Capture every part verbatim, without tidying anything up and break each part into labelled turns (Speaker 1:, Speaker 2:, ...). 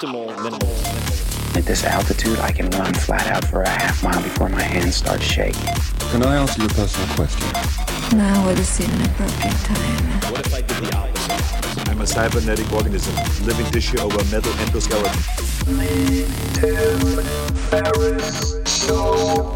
Speaker 1: optimal minimal.
Speaker 2: At this altitude, I can run flat out for a half mile before my hands start shaking.
Speaker 3: Can I answer your personal question?
Speaker 4: Now would seem an appropriate time.
Speaker 1: What if I did the opposite?
Speaker 5: I'm a cybernetic organism, living tissue over metal endoskeleton.
Speaker 6: Tim Ferriss Show.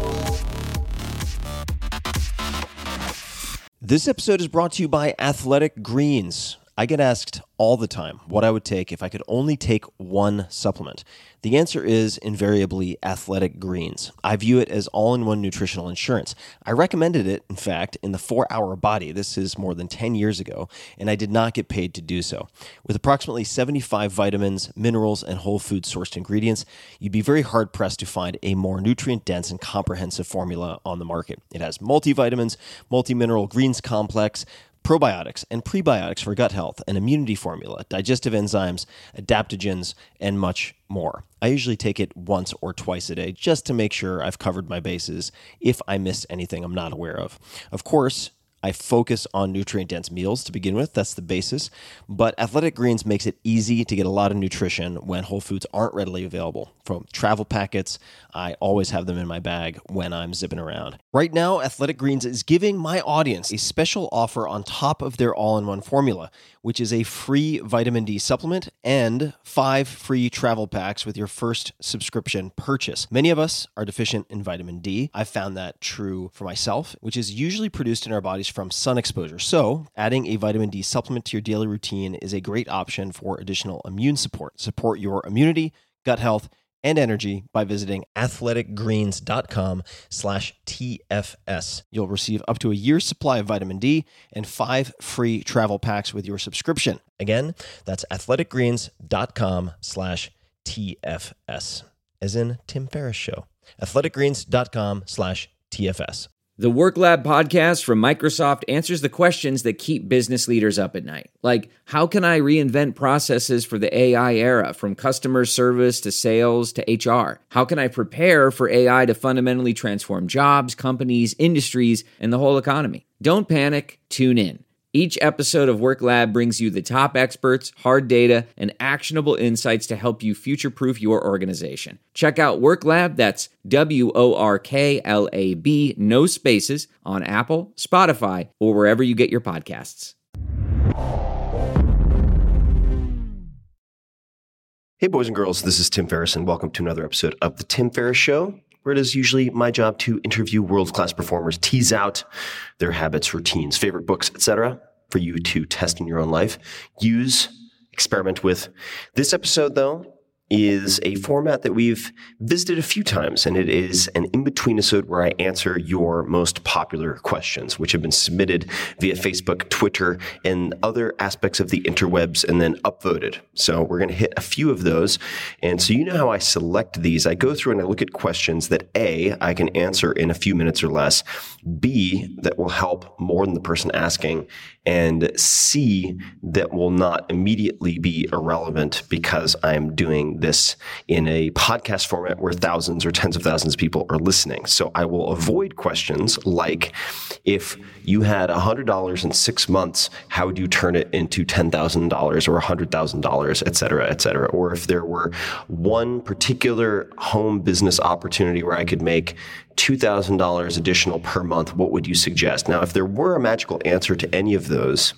Speaker 7: This episode is brought to you by Athletic Greens. I get asked all the time what I would take if I could only take one supplement. The answer is invariably Athletic Greens. I view it as all-in-one nutritional insurance. I recommended it, in fact, in the four hour Body. This is more than ten years ago, and I did not get paid to do so. With approximately seventy-five vitamins, minerals, and whole food sourced ingredients, you'd be very hard-pressed to find a more nutrient-dense and comprehensive formula on the market. It has multivitamins, multi-mineral greens complex, probiotics and prebiotics for gut health, an immunity formula, digestive enzymes, adaptogens, and much more. I usually take it once or twice a day just to make sure I've covered my bases if I missed anything I'm not aware of. Of course, I focus on nutrient-dense meals to begin with. That's the basis. But Athletic Greens makes it easy to get a lot of nutrition when whole foods aren't readily available. From travel packets, I always have them in my bag when I'm zipping around. Right now, Athletic Greens is giving my audience a special offer on top of their all-in-one formula, which is a free vitamin D supplement and five free travel packs with your first subscription purchase. Many of us are deficient in vitamin D. I've found that true for myself, which is usually produced in our bodies from sun exposure. So adding a vitamin D supplement to your daily routine is a great option for additional immune support. Support your immunity, gut health, and energy by visiting athleticgreens.com slash TFS. You'll receive up to a year's supply of vitamin D and five free travel packs with your subscription. Again, that's athleticgreens.com slash TFS, as in Tim Ferriss Show. athleticgreens.com slash TFS.
Speaker 8: The Work Lab podcast from Microsoft answers the questions that keep business leaders up at night. Like, how can I reinvent processes for the A I era, from customer service to sales to H R? How can I prepare for A I to fundamentally transform jobs, companies, industries, and the whole economy? Don't panic, tune in. Each episode of Work Lab brings you the top experts, hard data, and actionable insights to help you future-proof your organization. Check out Work Lab, that's W O R K L A B, no spaces, on Apple, Spotify, or wherever you get your podcasts.
Speaker 9: Hey boys and girls, this is Tim Ferriss, and welcome to another episode of The Tim Ferriss Show, where it is usually my job to interview world-class performers, tease out their habits, routines, favorite books, et cetera, for you to test in your own life, use, experiment with. This episode, though, is a format that we've visited a few times, and it is an in-between episode where I answer your most popular questions, which have been submitted via Facebook, Twitter, and other aspects of the interwebs, and then upvoted. So we're going to hit a few of those. And so you know how I select these. I go through and I look at questions that A, I can answer in a few minutes or less, B, that will help more than the person asking, and C, that will not immediately be irrelevant because I'm doing this in a podcast format where thousands or tens of thousands of people are listening. So I will avoid questions like, if you had one hundred dollars in six months, how would you turn it into ten thousand dollars or one hundred thousand dollars, et cetera, et cetera? Or if there were one particular home business opportunity where I could make two thousand dollars additional per month, what would you suggest? Now, if there were a magical answer to any of those,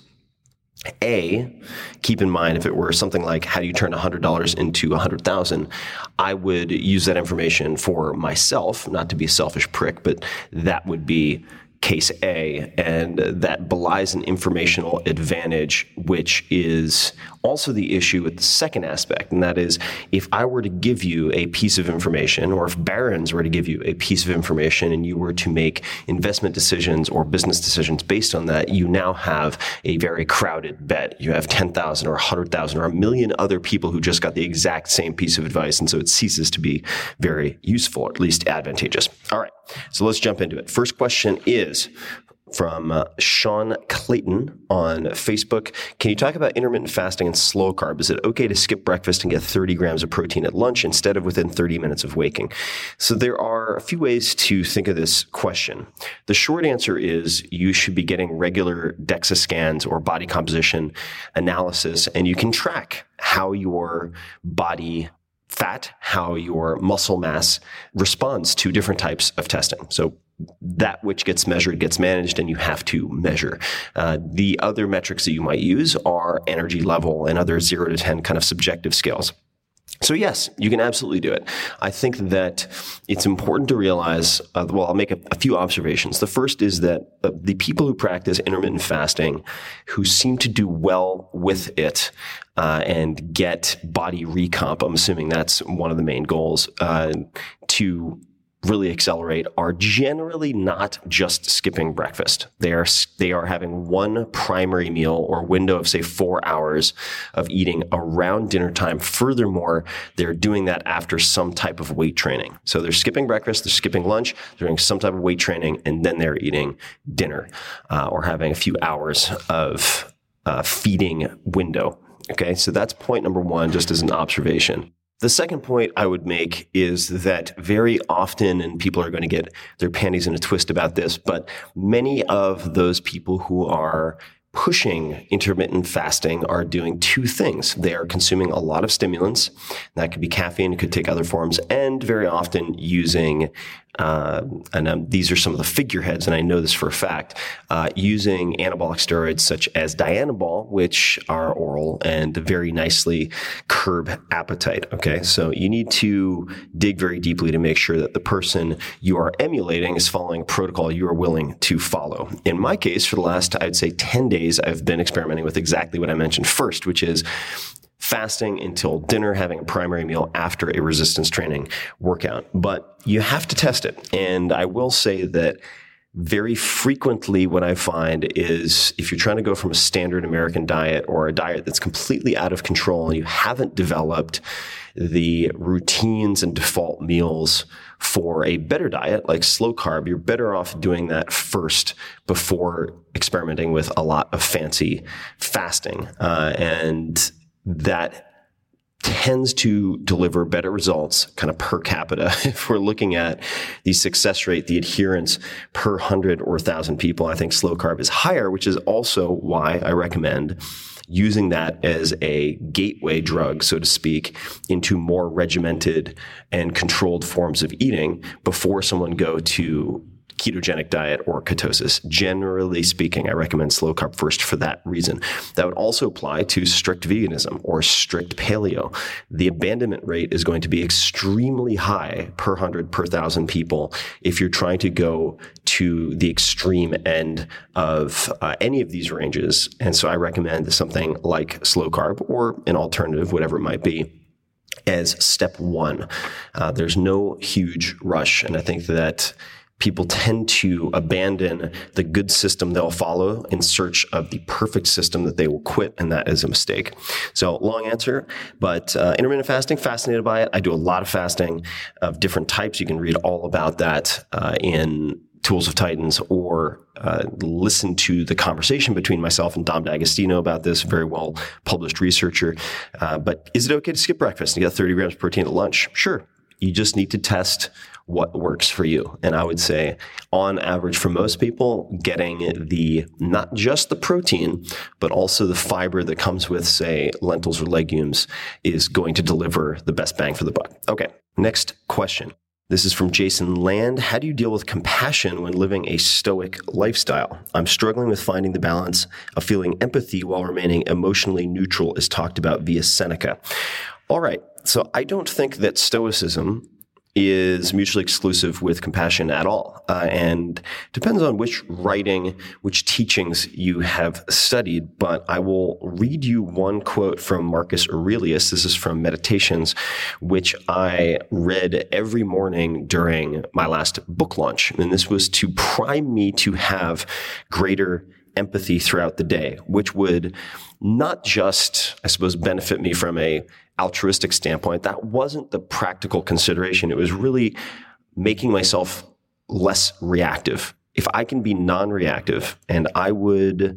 Speaker 9: A, keep in mind, if it were something like, how do you turn one hundred dollars into one hundred thousand dollars, I would use that information for myself, not to be a selfish prick, but that would be case A, and that belies an informational advantage, which is also the issue with the second aspect, and that is, if I were to give you a piece of information, or if Barron's were to give you a piece of information and you were to make investment decisions or business decisions based on that, you now have a very crowded bet. You have ten thousand or one hundred thousand or a million other people who just got the exact same piece of advice, and so it ceases to be very useful, or at least advantageous. All right, so let's jump into it. First question is from uh, Sean Clayton on Facebook. Can you talk about intermittent fasting and slow carb? Is it okay to skip breakfast and get thirty grams of protein at lunch instead of within thirty minutes of waking? So there are a few ways to think of this question. The short answer is you should be getting regular DEXA scans or body composition analysis, and you can track how your body fat, how your muscle mass responds to different types of testing. So that which gets measured gets managed, and you have to measure. Uh, the other metrics that you might use are energy level and other zero to ten kind of subjective scales. So yes, you can absolutely do it. I think that it's important to realize, uh, well, I'll make a, a few observations. The first is that uh, the people who practice intermittent fasting, who seem to do well with it uh, and get body recomp, I'm assuming that's one of the main goals, uh, to really accelerate, are generally not just skipping breakfast. They are they are having one primary meal or window of, say, four hours of eating around dinner time. Furthermore, they're doing that after some type of weight training. So they're skipping breakfast, they're skipping lunch, they're doing some type of weight training, and then they're eating dinner uh, or having a few hours of uh, feeding window. Okay, so that's point number one, just as an observation. The second point I would make is that very often, and people are going to get their panties in a twist about this, but many of those people who are pushing intermittent fasting are doing two things. They are consuming a lot of stimulants. That could be caffeine, it could take other forms, and very often using, uh, and um, these are some of the figureheads, and I know this for a fact, uh, using anabolic steroids such as Dianabol, which are oral and very nicely curb appetite. Okay, so you need to dig very deeply to make sure that the person you are emulating is following a protocol you are willing to follow. In my case, for the last, I'd say, ten days, I've been experimenting with exactly what I mentioned first, which is fasting until dinner, having a primary meal after a resistance training workout. But you have to test it. And I will say that very frequently what I find is if you're trying to go from a standard American diet or a diet that's completely out of control and you haven't developed the routines and default meals for a better diet like slow carb, you're better off doing that first before experimenting with a lot of fancy fasting. Uh, and that tends to deliver better results kind of per capita. If we're looking at the success rate, the adherence per hundred or thousand people, I think slow carb is higher, which is also why I recommend using that as a gateway drug, so to speak, into more regimented and controlled forms of eating before someone go to ketogenic diet or ketosis. Generally speaking, I recommend slow carb first for that reason. That would also apply to strict veganism or strict paleo. The abandonment rate is going to be extremely high per hundred, per thousand people if you're trying to go to the extreme end of uh, any of these ranges. And so I recommend something like slow carb or an alternative, whatever it might be, as step one. Uh, there's no huge rush. And I think that people tend to abandon the good system they'll follow in search of the perfect system that they will quit, and that is a mistake. So long answer, but uh, intermittent fasting, fascinated by it. I do a lot of fasting of different types. You can read all about that uh, in Tools of Titans, or uh, listen to the conversation between myself and Dom D'Agostino about this, very well published researcher. Uh, but is it okay to skip breakfast and get thirty grams of protein at lunch? Sure. You just need to test what works for you. And I would say on average for most people, getting the, not just the protein, but also the fiber that comes with, say, lentils or legumes is going to deliver the best bang for the buck. Okay. Next question. This is from Jason Land. How do you deal with compassion when living a stoic lifestyle? I'm struggling with finding the balance of feeling empathy while remaining emotionally neutral, as talked about via Seneca. All right. So I don't think that stoicism is mutually exclusive with compassion at all. Uh, and depends on which writing, which teachings you have studied. But I will read you one quote from Marcus Aurelius. This is from Meditations, which I read every morning during my last book launch. And this was to prime me to have greater empathy throughout the day, which would not just, I suppose, benefit me from a altruistic standpoint. That wasn't the practical consideration. It was really making myself less reactive. If I can be non-reactive, and I would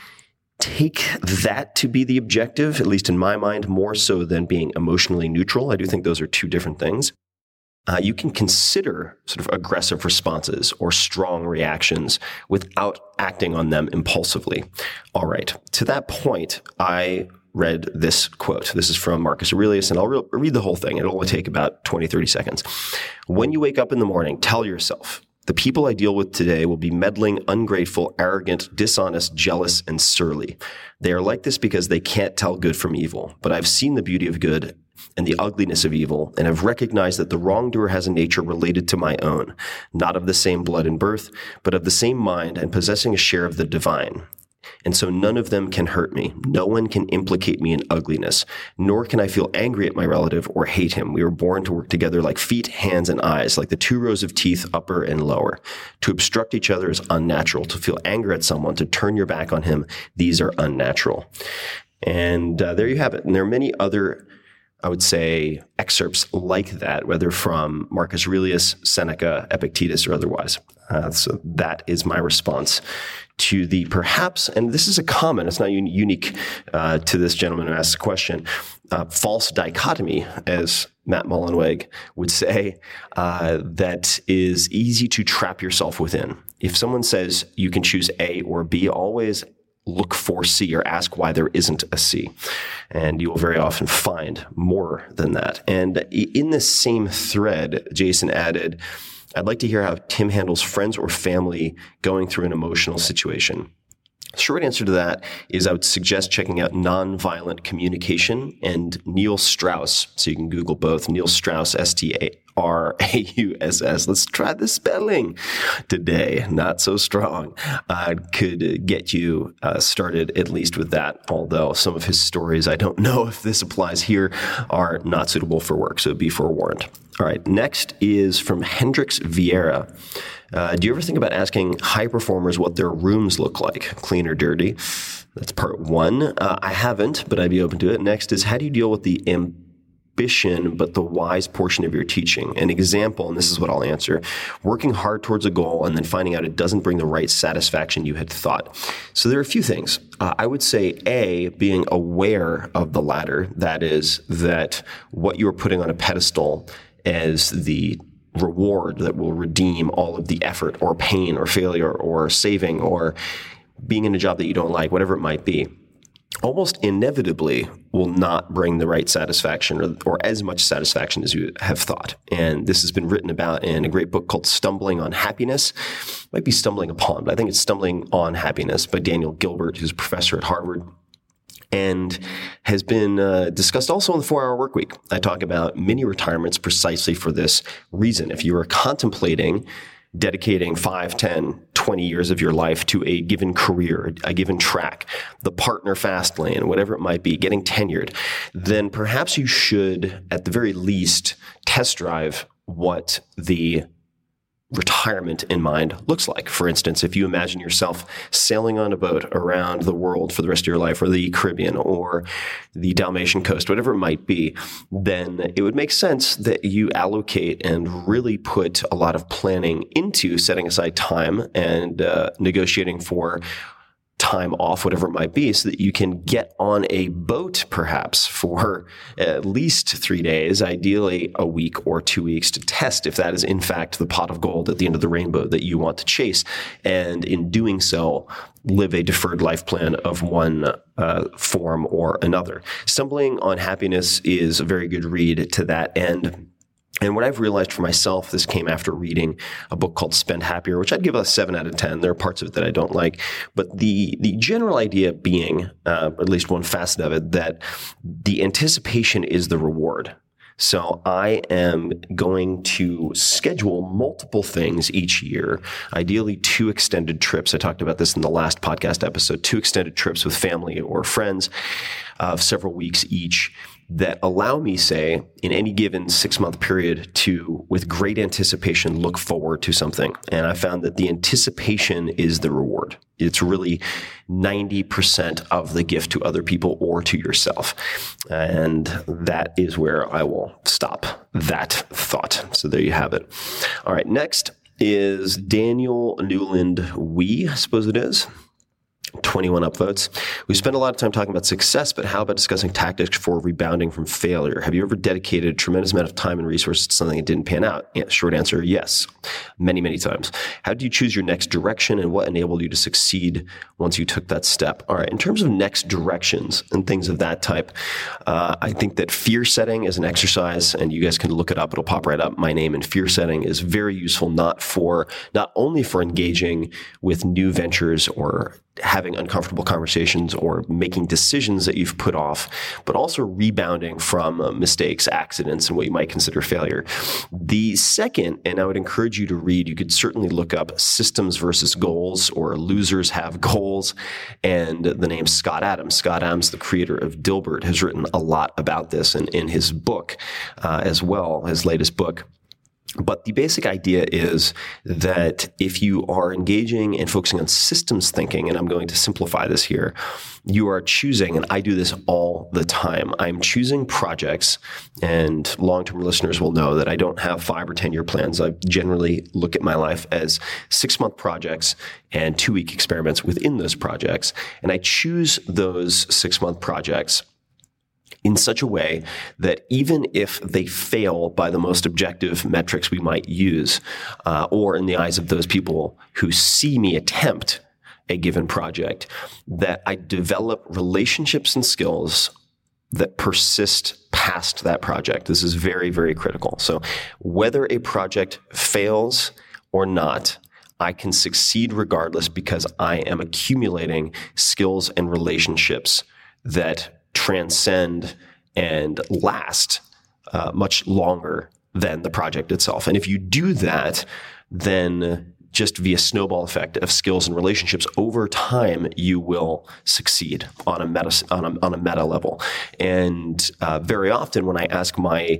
Speaker 9: take that to be the objective, at least in my mind, more so than being emotionally neutral. I do think those are two different things. Uh, you can consider sort of aggressive responses or strong reactions without acting on them impulsively. All right. To that point, I read this quote. This is from Marcus Aurelius, and I'll re- read the whole thing. It'll only take about twenty, thirty seconds. When you wake up in the morning, tell yourself, the people I deal with today will be meddling, ungrateful, arrogant, dishonest, jealous, and surly. They are like this because they can't tell good from evil. But I've seen the beauty of good and the ugliness of evil, and have recognized that the wrongdoer has a nature related to my own, not of the same blood and birth, but of the same mind and possessing a share of the divine. And so none of them can hurt me. No one can implicate me in ugliness, nor can I feel angry at my relative or hate him. We were born to work together like feet, hands, and eyes, like the two rows of teeth, upper and lower. To obstruct each other is unnatural. To feel anger at someone, to turn your back on him, these are unnatural. And uh, there you have it. And there are many other, I would say, excerpts like that, whether from Marcus Aurelius, Seneca, Epictetus, or otherwise. Uh, so that is my response to the perhaps, and this is a comment, it's not un- unique uh, to this gentleman who asked the question, uh, false dichotomy, as Matt Mullenweg would say, uh, that is easy to trap yourself within. If someone says you can choose A or B, always look for C or ask why there isn't a C. And you will very often find more than that. And in this same thread, Jason added, I'd like to hear how Tim handles friends or family going through an emotional situation. Short answer to that is I would suggest checking out Nonviolent Communication and Neil Strauss. So you can Google both. Neil Strauss, S T A R A U S S. Let's try the spelling today. Not so strong. Uh, could get you uh, started at least with that, although some of his stories, I don't know if this applies here, are not suitable for work. So be forewarned. All right. Next is from Hendrix Vieira. Uh, do you ever think about asking high performers what their rooms look like, clean or dirty? That's part one. Uh, I haven't, but I'd be open to it. Next is, how do you deal with the ambition but the wise portion of your teaching? An example, and this is what I'll answer, working hard towards a goal and then finding out it doesn't bring the right satisfaction you had thought. So there are a few things. Uh, I would say, A, being aware of the latter, that is, that what you're putting on a pedestal as the reward that will redeem all of the effort or pain or failure or saving or being in a job that you don't like, whatever it might be, almost inevitably will not bring the right satisfaction or, or as much satisfaction as you have thought. And this has been written about in a great book called Stumbling on Happiness. It might be Stumbling Upon, but I think it's Stumbling on Happiness by Daniel Gilbert, who's a professor at Harvard, and has been uh, discussed also in the four-hour work week. I talk about mini retirements precisely for this reason. If you are contemplating dedicating five, ten, twenty years of your life to a given career, a given track, the partner fast lane, whatever it might be, getting tenured, then perhaps you should, at the very least, test drive what the retirement in mind looks like. For instance, if you imagine yourself sailing on a boat around the world for the rest of your life, or the Caribbean or the Dalmatian coast, whatever it might be, then it would make sense that you allocate and really put a lot of planning into setting aside time and uh, negotiating for time off, whatever it might be, so that you can get on a boat perhaps for at least three days, ideally a week or two weeks, to test if that is in fact the pot of gold at the end of the rainbow that you want to chase. And in doing so, live a deferred life plan of one uh, form or another. Stumbling on Happiness is a very good read to that end. And what I've realized for myself, this came after reading a book called Spend Happier, which I'd give a seven out of ten. There are parts of it that I don't like. But the the general idea being, uh, at least one facet of it, that the anticipation is the reward. So I am going to schedule multiple things each year, ideally two extended trips. I talked about this in the last podcast episode, two extended trips with family or friends of several weeks each, that allow me, say, in any given six-month period to, with great anticipation, look forward to something. And I found that the anticipation is the reward. It's really ninety percent of the gift to other people or to yourself. And that is where I will stop that thought. So there you have it. All right, next is Daniel Newland Wee, I suppose it is. twenty-one upvotes. We spend a lot of time talking about success, but how about discussing tactics for rebounding from failure? Have you ever dedicated a tremendous amount of time and resources to something that didn't pan out? Yeah, short answer, yes. Many, many times. How did you choose your next direction, and what enabled you to succeed once you took that step? All right, in terms of next directions and things of that type, uh, I think that fear setting is an exercise, and you guys can look it up. It'll pop right up. My name and fear setting is very useful, not for, not only for engaging with new ventures or having uncomfortable conversations or making decisions that you've put off, but also rebounding from uh, mistakes, accidents, and what you might consider failure. The second, and I would encourage you to read, you could certainly look up Systems versus Goals or Losers Have Goals, and the name Scott Adams. Scott Adams, the creator of Dilbert, has written a lot about this in, in his book uh, as well, his latest book. But the basic idea is that if you are engaging and focusing on systems thinking, and I'm going to simplify this here, you are choosing, and I do this all the time, I'm choosing projects, and long-term listeners will know that I don't have five or ten-year plans. I generally look at my life as six-month projects and two-week experiments within those projects, and I choose those six-month projects in such a way that even if they fail by the most objective metrics we might use, uh, or in the eyes of those people who see me attempt a given project, that I develop relationships and skills that persist past that project. This is very, very critical. So whether a project fails or not, I can succeed regardless because I am accumulating skills and relationships that transcend and last uh, much longer than the project itself. And if you do that, then just via snowball effect of skills and relationships over time, you will succeed on a meta on a, on a meta level. And uh, very often, when I ask my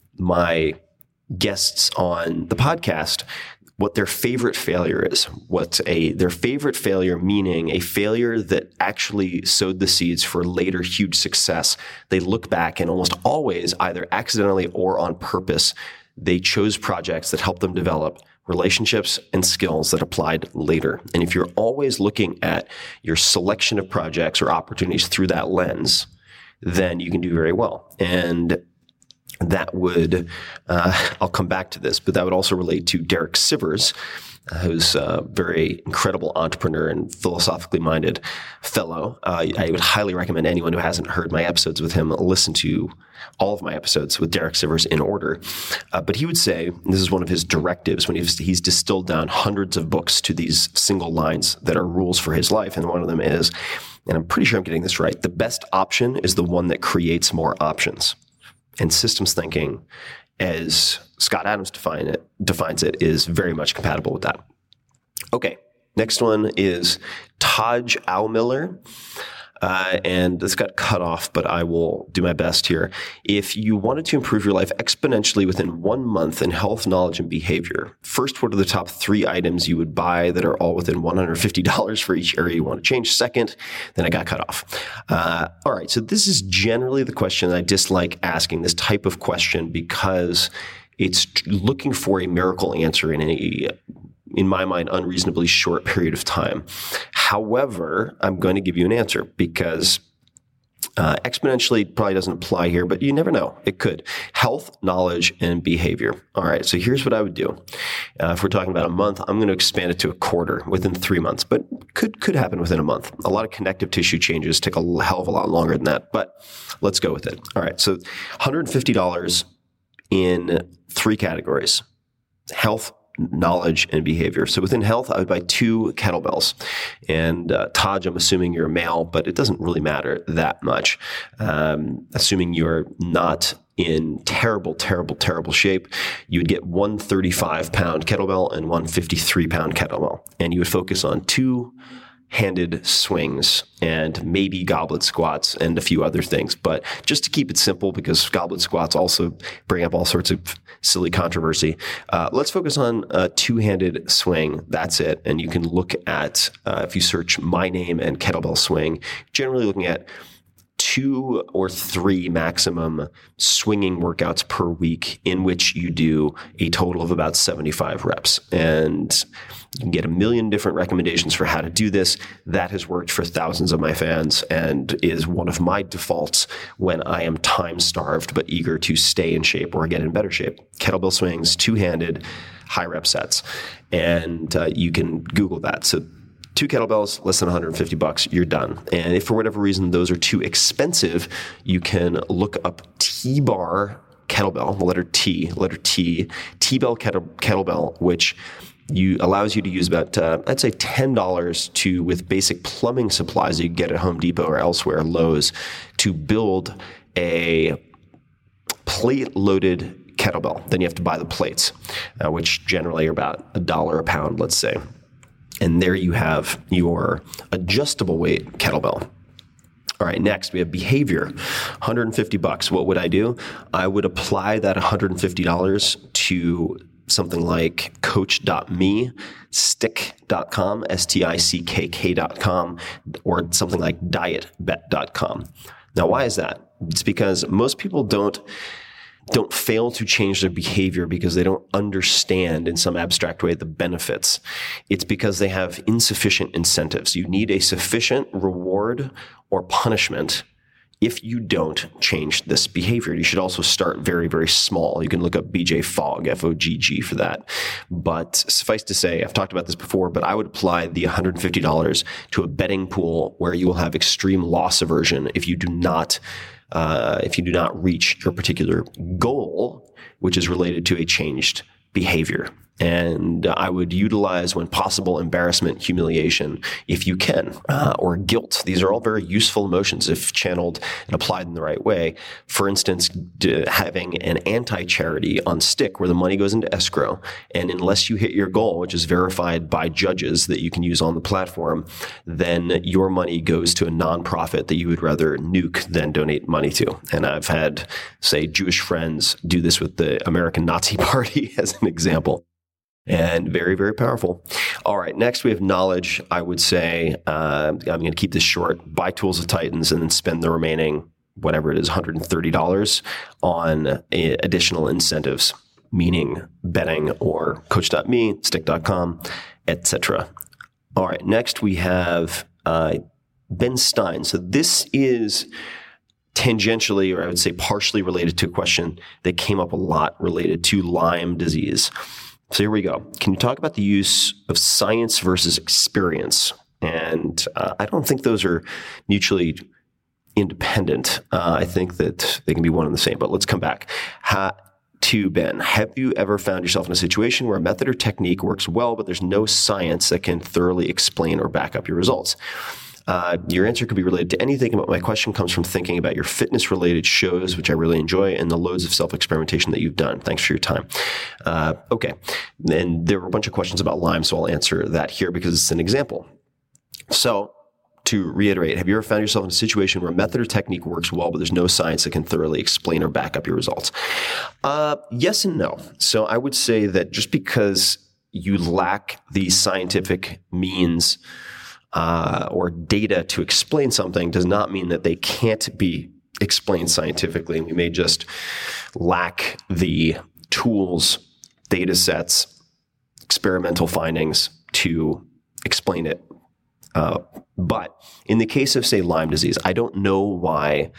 Speaker 9: my guests on the podcast what their favorite failure is, what a their favorite failure, meaning a failure that actually sowed the seeds for later huge success, they look back and almost always, either accidentally or on purpose, they chose projects that helped them develop relationships and skills that applied later. And if you're always looking at your selection of projects or opportunities through that lens, then you can do very well. And that would, uh, I'll come back to this, but that would also relate to Derek Sivers, uh, who's a very incredible entrepreneur and philosophically minded fellow. Uh, I would highly recommend anyone who hasn't heard my episodes with him listen to all of my episodes with Derek Sivers in order. Uh, but he would say, and this is one of his directives when he's, he's distilled down hundreds of books to these single lines that are rules for his life. And one of them is, and I'm pretty sure I'm getting this right, the best option is the one that creates more options. And systems thinking, as Scott Adams define it, defines it, is very much compatible with that. Okay, next one is Taj Aumiller. Uh, and this got cut off, but I will do my best here. If you wanted to improve your life exponentially within one month in health, knowledge, and behavior, first, what are the top three items you would buy that are all within one hundred fifty dollars for each area you want to change? Second, then I got cut off. Uh, all right, so this is generally the question that I dislike asking, this type of question, because it's looking for a miracle answer in a in my mind, unreasonably short period of time. However, I'm going to give you an answer because uh, exponentially probably doesn't apply here, but you never know. It could. Health, knowledge, and behavior. All right, so here's what I would do. Uh, if we're talking about a month, I'm going to expand it to a quarter within three months, but could could happen within a month. A lot of connective tissue changes take a hell of a lot longer than that, but let's go with it. All right, so one hundred fifty dollars in three categories: health, knowledge, and behavior. So within health, I would buy two kettlebells. And uh, Taj, I'm assuming you're a male, but it doesn't really matter that much. Um, assuming you're not in terrible, terrible, terrible shape, you would get one thirty-five pound kettlebell and one fifty-three pound kettlebell. And you would focus on two handed swings and maybe goblet squats and a few other things. But just to keep it simple, because goblet squats also bring up all sorts of silly controversy, uh, let's focus on a two-handed swing. That's it. And you can look at, uh, if you search my name and kettlebell swing, generally looking at two or three maximum swinging workouts per week in which you do a total of about seventy-five reps. And you can get a million different recommendations for how to do this. That has worked for thousands of my fans and is one of my defaults when I am time-starved but eager to stay in shape or get in better shape. Kettlebell swings, two-handed, high rep sets. And uh, you can Google that. So two kettlebells, less than one hundred fifty bucks, you're done. And if for whatever reason those are too expensive, you can look up T-bar kettlebell, the letter T, letter T, T-bell kettle, kettlebell, which you allows you to use about, uh, I'd say ten dollars to, with basic plumbing supplies you get at Home Depot or elsewhere, Lowe's, to build a plate-loaded kettlebell. Then you have to buy the plates, uh, which generally are about a dollar a pound, let's say. And there you have your adjustable weight kettlebell. All right, next we have behavior, one hundred fifty bucks. What would I do? I would apply that one hundred fifty dollars to something like coach dot me, stick dot com, S T I C K K dot com, or something like diet bet dot com. Now, why is that? It's because most people don't don't fail to change their behavior because they don't understand in some abstract way the benefits. It's because they have insufficient incentives. You need a sufficient reward or punishment if you don't change this behavior. You should also start very, very small. You can look up B J Fogg, F O G G for that. But suffice to say, I've talked about this before, but I would apply the one hundred fifty dollars to a betting pool where you will have extreme loss aversion if you do not Uh, if you do not reach your particular goal, which is related to a changed behavior. And uh, I would utilize, when possible, embarrassment, humiliation, if you can, uh, or guilt. These are all very useful emotions if channeled and applied in the right way. For instance, d- having an anti-charity on stick where the money goes into escrow, and unless you hit your goal, which is verified by judges that you can use on the platform, then your money goes to a nonprofit that you would rather nuke than donate money to. And I've had, say, Jewish friends do this with the American Nazi Party as an example. And very, very powerful. All right, next we have knowledge. I would say, uh, I'm going to keep this short, buy Tools of Titans and then spend the remaining, whatever it is, one hundred thirty dollars on uh, additional incentives, meaning betting or coach dot me, stick dot com, et cetera. All right, next we have uh, Ben Stein. So this is tangentially, or I would say partially related to a question that came up a lot related to Lyme disease. So here we go. Can you talk about the use of science versus experience? And uh, I don't think those are mutually independent. Uh, I think that they can be one and the same, but let's come back. Ha- to Ben, have you ever found yourself in a situation where a method or technique works well, but there's no science that can thoroughly explain or back up your results? Uh, your answer could be related to anything, but my question comes from thinking about your fitness-related shows, which I really enjoy, and the loads of self-experimentation that you've done. Thanks for your time. Uh, okay. And there were a bunch of questions about Lyme, so I'll answer that here because it's an example. So, to reiterate, have you ever found yourself in a situation where a method or technique works well, but there's no science that can thoroughly explain or back up your results? Uh, yes and no. So I would say that just because you lack the scientific means Uh, or data to explain something does not mean that they can't be explained scientifically. We may just lack the tools, data sets, experimental findings to explain it. Uh, but in the case of, say, Lyme disease, I don't know why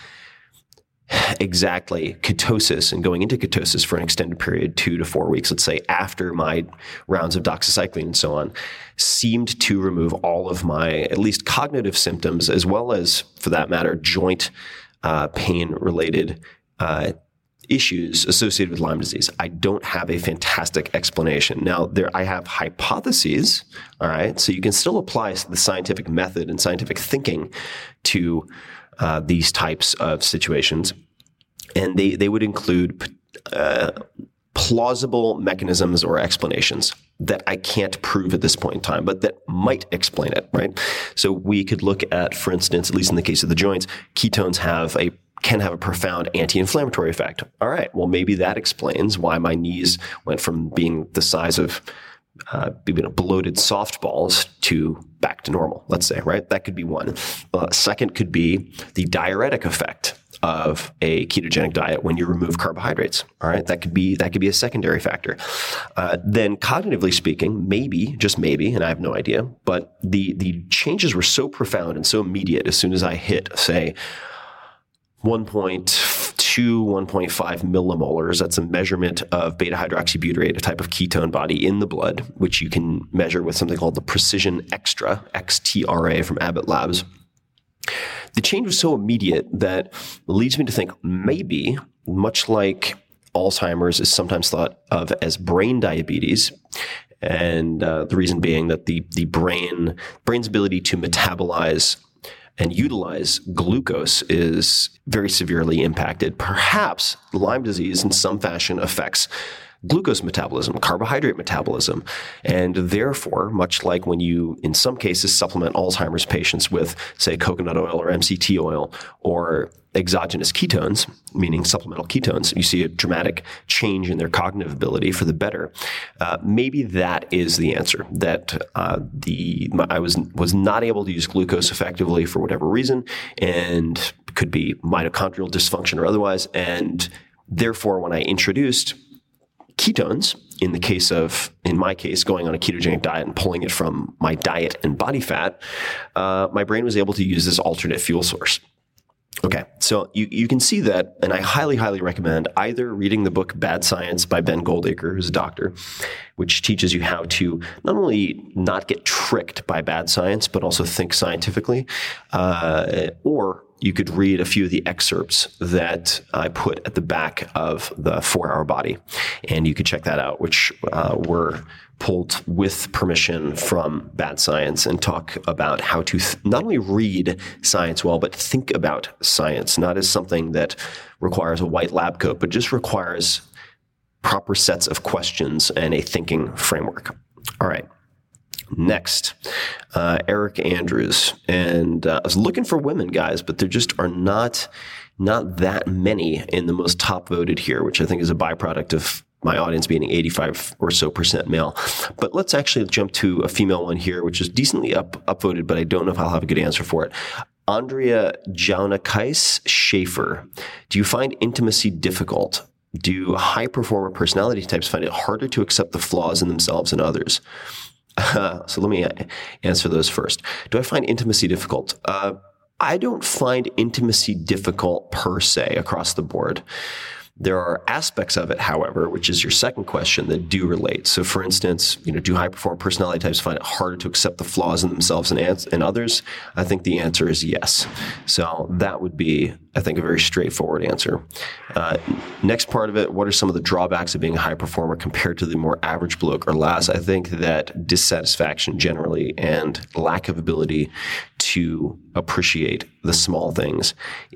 Speaker 9: exactly ketosis and going into ketosis for an extended period, two to four weeks, let's say, after my rounds of doxycycline and so on, seemed to remove all of my, at least cognitive symptoms, as well as, for that matter, joint uh, pain-related uh, issues associated with Lyme disease. I don't have a fantastic explanation. Now, there I have hypotheses, all right? So you can still apply the scientific method and scientific thinking to Uh, these types of situations, and they, they would include uh, plausible mechanisms or explanations that I can't prove at this point in time, but that might explain it, right? So we could look at, for instance, at least in the case of the joints, ketones have a can have a profound anti-inflammatory effect. All right, well, maybe that explains why my knees went from being the size of uh, you know, bloated softballs to back to normal, let's say, right? That could be one. Uh, second could be the diuretic effect of a ketogenic diet when you remove carbohydrates. All right, that could be that could be a secondary factor. Uh, then, cognitively speaking, maybe, just maybe, and I have no idea, but the the changes were so profound and so immediate as soon as I hit, say, one point two, one point five millimolars. That's a measurement of beta hydroxybutyrate, a type of ketone body in the blood, which you can measure with something called the Precision Extra, X T R A from Abbott Labs. The change was so immediate that leads me to think maybe, much like Alzheimer's is sometimes thought of as brain diabetes, and uh, the reason being that the the brain brain's ability to metabolize and utilize glucose is very severely impacted. Perhaps Lyme disease in some fashion affects glucose metabolism, carbohydrate metabolism, and therefore, much like when you, in some cases, supplement Alzheimer's patients with, say, coconut oil or M C T oil or exogenous ketones, meaning supplemental ketones, you see a dramatic change in their cognitive ability for the better. Uh, maybe that is the answer, that uh, the I was was not able to use glucose effectively for whatever reason, and could be mitochondrial dysfunction or otherwise, and therefore when I introduced ketones, in the case of, in my case, going on a ketogenic diet and pulling it from my diet and body fat, uh, my brain was able to use this alternate fuel source. Okay, so you, you can see that, and I highly, highly recommend either reading the book Bad Science by Ben Goldacre, who's a doctor, which teaches you how to not only not get tricked by bad science, but also think scientifically, uh, or you could read a few of the excerpts that I put at the back of the four hour Body, and you could check that out, which uh, were pulled with permission from Bad Science and talk about how to th- not only read science well, but think about science, not as something that requires a white lab coat, but just requires proper sets of questions and a thinking framework. All right. Next, uh, Eric Andrews. And uh, I was looking for women, guys, but there just are not not that many in the most top voted here, which I think is a byproduct of my audience being eighty-five or so percent male. But let's actually jump to a female one here, which is decently up upvoted, but I don't know if I'll have a good answer for it. Andrea Jaunakais Schaefer. Do you find intimacy difficult? Do high performer personality types find it harder to accept the flaws in themselves and others? Uh, so let me answer those first. Do I find intimacy difficult? Uh, I don't find intimacy difficult per se across the board. There are aspects of it, however, which is your second question, that do relate. So for instance, you know, do high performer personality types find it harder to accept the flaws in themselves and, and others? I think the answer is yes. So that would be, I think, a very straightforward answer. Uh, next part of it, what are some of the drawbacks of being a high performer compared to the more average bloke or lass? I think that dissatisfaction generally and lack of ability to appreciate the small things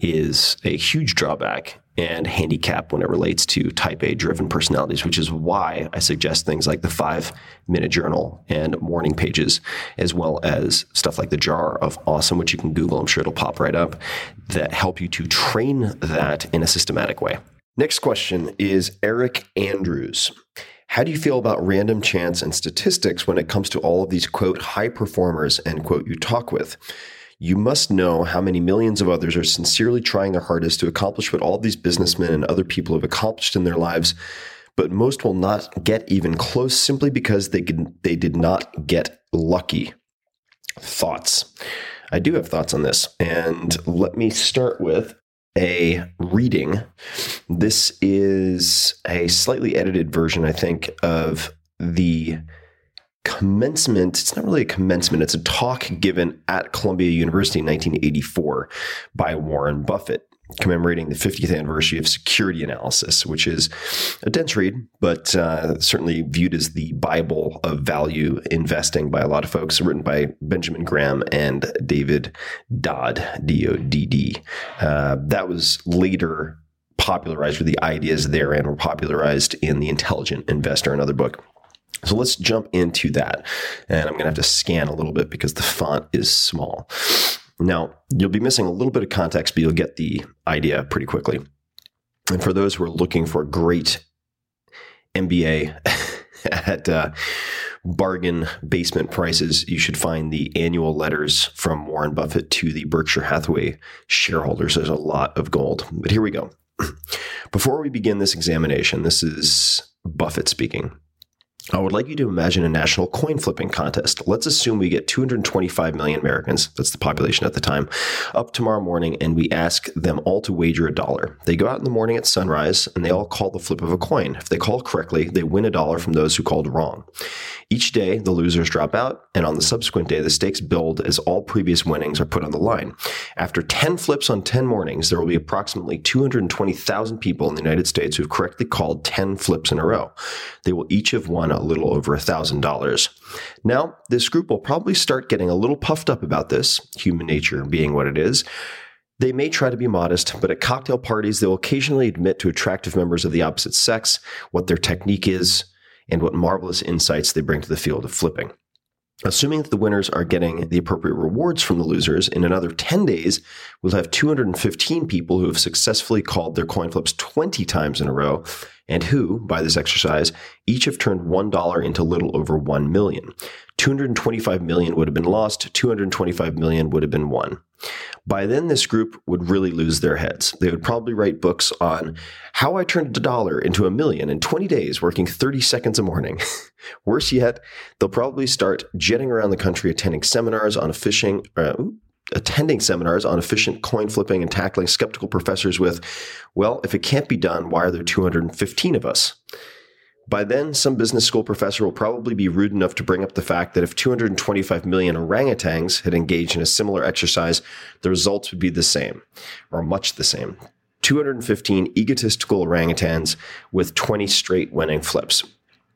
Speaker 9: is a huge drawback and handicap when it relates to type A driven personalities, which is why I suggest things like the five minute journal and morning pages, as well as stuff like the Jar of Awesome, which you can Google. I'm sure it'll pop right up, that help you to train that in a systematic way. Next question is Eric Andrews. How do you feel about random chance and statistics when it comes to all of these, quote, high performers, end quote, you talk with? You must know how many millions of others are sincerely trying their hardest to accomplish what all these businessmen and other people have accomplished in their lives, but most will not get even close simply because they could, they did not get lucky. Thoughts? I do have thoughts on this, and let me start with a reading. This is a slightly edited version, I think, of the commencement. It's not really a commencement. It's a talk given at Columbia University in nineteen eighty-four by Warren Buffett, commemorating the fiftieth anniversary of security analysis, which is a dense read, but uh, certainly viewed as the Bible of value investing by a lot of folks, written by Benjamin Graham and David Dodd, D O D D. Uh, that was later popularized, with the ideas therein were popularized in The Intelligent Investor, another book. So let's jump into that. And I'm going to have to scan a little bit because the font is small. Now, you'll be missing a little bit of context, but you'll get the idea pretty quickly. And for those who are looking for a great M B A at uh, bargain basement prices, you should find the annual letters from Warren Buffett to the Berkshire Hathaway shareholders. There's a lot of gold. But here we go. Before we begin this examination, this is Buffett speaking. I would like you to imagine a national coin flipping contest. Let's assume we get two hundred twenty-five million Americans, that's the population at the time, up tomorrow morning, and we ask them all to wager a dollar. They go out in the morning at sunrise, and they all call the flip of a coin. If they call correctly, they win a dollar from those who called wrong. Each day, the losers drop out, and on the subsequent day, the stakes build as all previous winnings are put on the line. After ten flips on ten mornings, there will be approximately two hundred twenty thousand people in the United States who have correctly called ten flips in a row. They will each have won a little over one thousand dollars. Now, this group will probably start getting a little puffed up about this, human nature being what it is. They may try to be modest, but at cocktail parties, they will occasionally admit to attractive members of the opposite sex what their technique is and what marvelous insights they bring to the field of flipping. Assuming that the winners are getting the appropriate rewards from the losers, in another ten days, we'll have two hundred fifteen people who have successfully called their coin flips twenty times in a row, and who, by this exercise, each have turned one dollar into a little over one million. two hundred twenty-five million would have been lost, two hundred twenty-five million would have been won. By then, this group would really lose their heads. They would probably write books on how I turned a dollar into a million in twenty days, working thirty seconds a morning. Worse yet, they'll probably start jetting around the country attending seminars on fishing, uh, attending seminars on efficient coin flipping and tackling skeptical professors with, well, if it can't be done, why are there two hundred fifteen of us? By then, some business school professor will probably be rude enough to bring up the fact that if two hundred twenty-five million orangutans had engaged in a similar exercise, the results would be the same, or much the same. two hundred fifteen egotistical orangutans with twenty straight winning flips.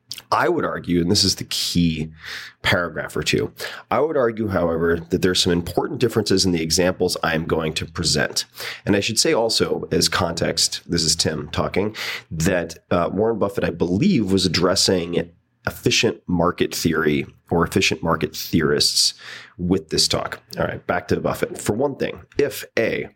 Speaker 9: I would argue, and this is the key paragraph or two, I would argue, however, that there are some important differences in the examples I am going to present. And I should say also, as context, this is Tim talking, that uh, Warren Buffett, I believe, was addressing efficient market theory or efficient market theorists with this talk. All right, back to Buffett. For one thing, if A,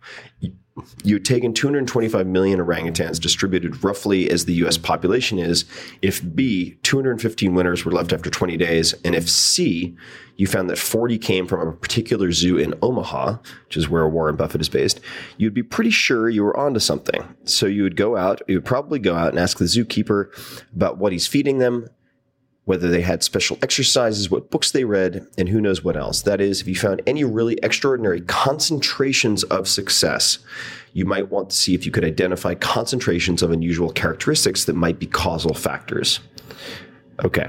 Speaker 9: you had taken two hundred twenty-five million orangutans distributed roughly as the U S population is, if B, two hundred fifteen winners were left after twenty days, and if C, you found that forty came from a particular zoo in Omaha, which is where Warren Buffett is based, you'd be pretty sure you were onto something. So you would go out, you would probably go out and ask the zookeeper about what he's feeding them, whether they had special exercises, what books they read, and who knows what else. That is, if you found any really extraordinary concentrations of success, you might want to see if you could identify concentrations of unusual characteristics that might be causal factors. Okay.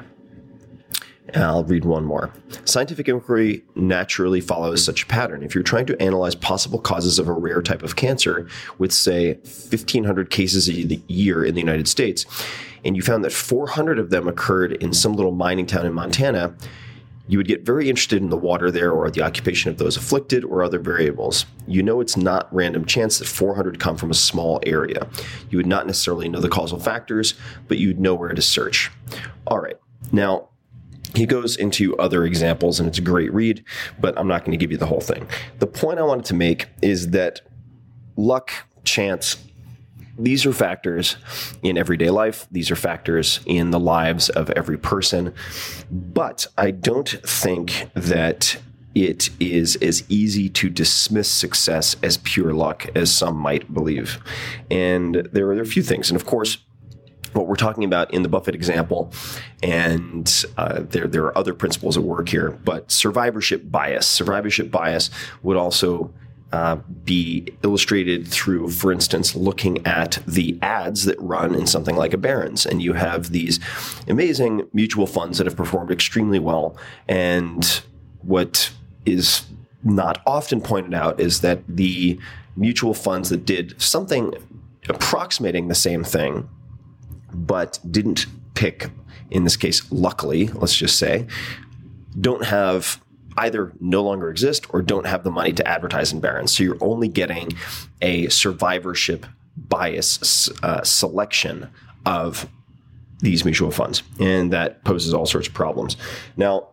Speaker 9: I'll read one more. Scientific inquiry naturally follows such a pattern. If you're trying to analyze possible causes of a rare type of cancer with, say, fifteen hundred cases a year in the United States, and you found that four hundred of them occurred in some little mining town in Montana, you would get very interested in the water there or the occupation of those afflicted or other variables. You know it's not random chance that four hundred come from a small area. You would not necessarily know the causal factors, but you'd know where to search. All right. Now, he goes into other examples, and it's a great read, but I'm not going to give you the whole thing. The point I wanted to make is that luck, chance, these are factors in everyday life. These are factors in the lives of every person. But I don't think that it is as easy to dismiss success as pure luck as some might believe. And there are, there are a few things. And of course, what we're talking about in the Buffett example, and uh, there, there are other principles at work here, but survivorship bias. Survivorship bias would also Uh, be illustrated through, for instance, looking at the ads that run in something like a Barron's. And you have these amazing mutual funds that have performed extremely well. And what is not often pointed out is that the mutual funds that did something approximating the same thing, but didn't pick, in this case, luckily, let's just say, don't have either no longer exist or don't have the money to advertise in Barron's. So you're only getting a survivorship bias uh, selection of these mutual funds. And that poses all sorts of problems. Now,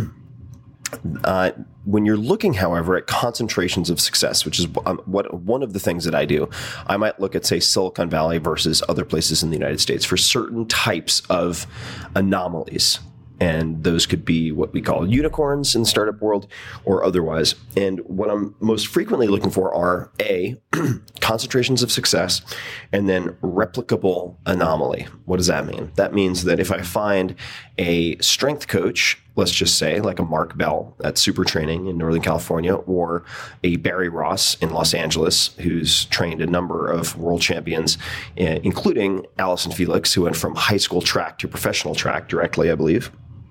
Speaker 9: uh, when you're looking, however, at concentrations of success, which is um, what one of the things that I do, I might look at, say, Silicon Valley versus other places in the United States for certain types of anomalies. And those could be what we call unicorns in the startup world or otherwise. And what I'm most frequently looking for are A, concentrations of success, and then replicable anomaly. What does that mean? That means that if I find a strength coach, let's just say like a Mark Bell at Super Training in Northern California, or a Barry Ross in Los Angeles, who's trained a number of world champions, including Allison Felix, who went from high school track to professional track directly, I believe.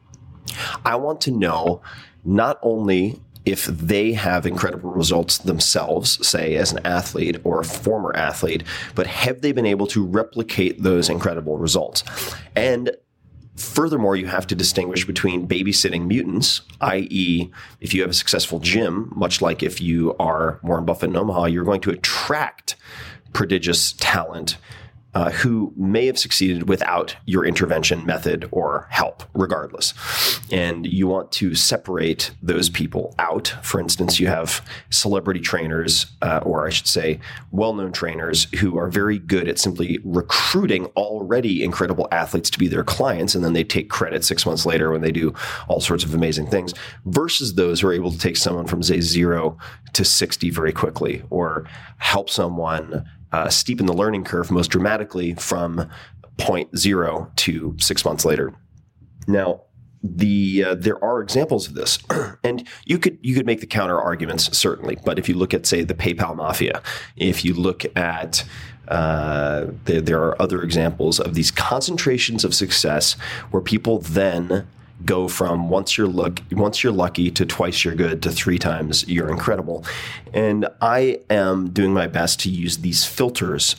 Speaker 9: I want to know not only if they have incredible results themselves, say as an athlete or a former athlete, but have they been able to replicate those incredible results? And furthermore, you have to distinguish between babysitting mutants, that is, if you have a successful gym, much like if you are Warren Buffett in Omaha, you're going to attract prodigious talent Uh, who may have succeeded without your intervention method or help, regardless. And you want to separate those people out. For instance, you have celebrity trainers, uh, or I should say, well-known trainers who are very good at simply recruiting already incredible athletes to be their clients, and then they take credit six months later when they do all sorts of amazing things, versus those who are able to take someone from, say, zero to sixty very quickly, or help someone Uh, steepen the learning curve most dramatically from point zero to six months later. Now, the uh, there are examples of this, and you could you could make the counter arguments certainly. But if you look at, say, the PayPal mafia, if you look at uh, the, there are other examples of these concentrations of success where people then go from once you're look once you're lucky to twice you're good to three times you're incredible. And I am doing my best to use these filters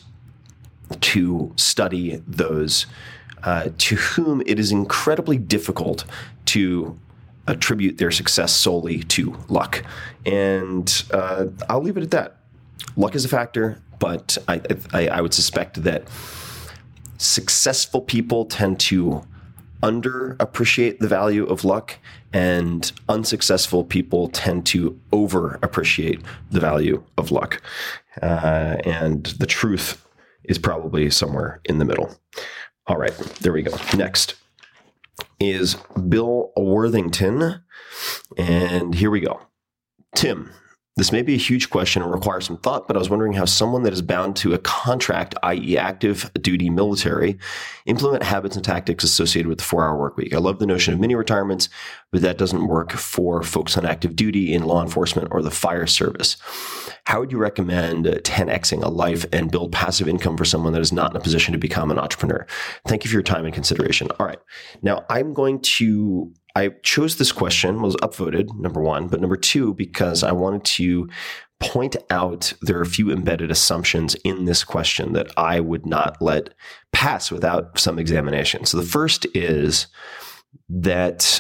Speaker 9: to study those uh, to whom it is incredibly difficult to attribute their success solely to luck. And uh, I'll leave it at that. Luck is a factor, but I, I, I would suspect that successful people tend to underappreciate the value of luck, and unsuccessful people tend to overappreciate the value of luck. Uh, and the truth is probably somewhere in the middle. All right, there we go. Next is Bill Worthington. And here we go. Tim, this may be a huge question and require some thought, but I was wondering how someone that is bound to a contract, that is active duty military, implement habits and tactics associated with the four-hour work week. I love the notion of mini retirements, but that doesn't work for folks on active duty in law enforcement or the fire service. How would you recommend ten Xing a life and build passive income for someone that is not in a position to become an entrepreneur? Thank you for your time and consideration. All right. Now, I'm going to I chose this question, was upvoted, number one, but number two, because I wanted to point out there are a few embedded assumptions in this question that I would not let pass without some examination. So the first is that,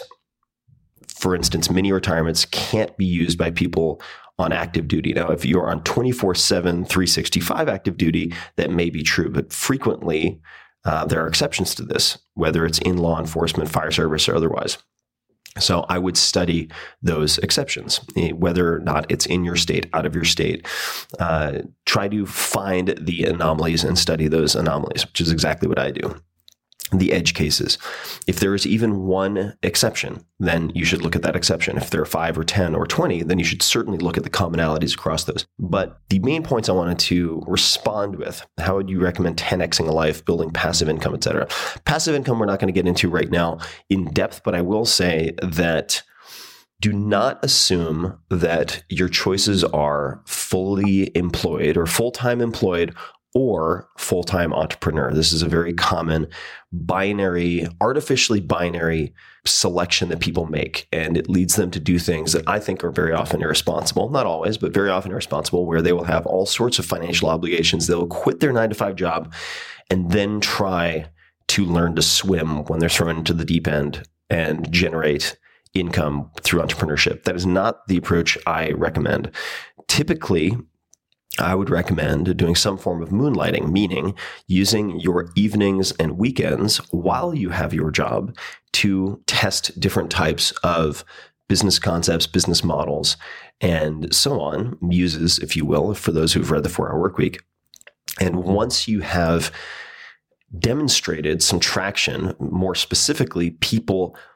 Speaker 9: for instance, mini retirements can't be used by people on active duty. Now, if you're on twenty-four seven, three sixty-five active duty, that may be true, but frequently uh, there are exceptions to this, whether it's in law enforcement, fire service, or otherwise. So I would study those exceptions, whether or not it's in your state, out of your state. Uh, try to find the anomalies and study those anomalies, which is exactly what I do. The edge cases. If there is even one exception, then you should look at that exception. If there are five or ten or twenty, then you should certainly look at the commonalities across those. But the main points I wanted to respond with, how would you recommend ten Xing a life, building passive income, et cetera? Passive income we're not going to get into right now in depth, but I will say that do not assume that your choices are fully employed or full-time employed or full-time entrepreneur. This is a very common binary, artificially binary selection that people make, and it leads them to do things that I think are very often irresponsible. Not always, but very often irresponsible, where they will have all sorts of financial obligations. They'll quit their nine to five job and then try to learn to swim when they're thrown into the deep end and generate income through entrepreneurship. That is not the approach I recommend. Typically, I would recommend doing some form of moonlighting, meaning using your evenings and weekends while you have your job to test different types of business concepts, business models, and so on, muses, if you will, for those who've read the four-hour work week. And once you have demonstrated some traction, more specifically, people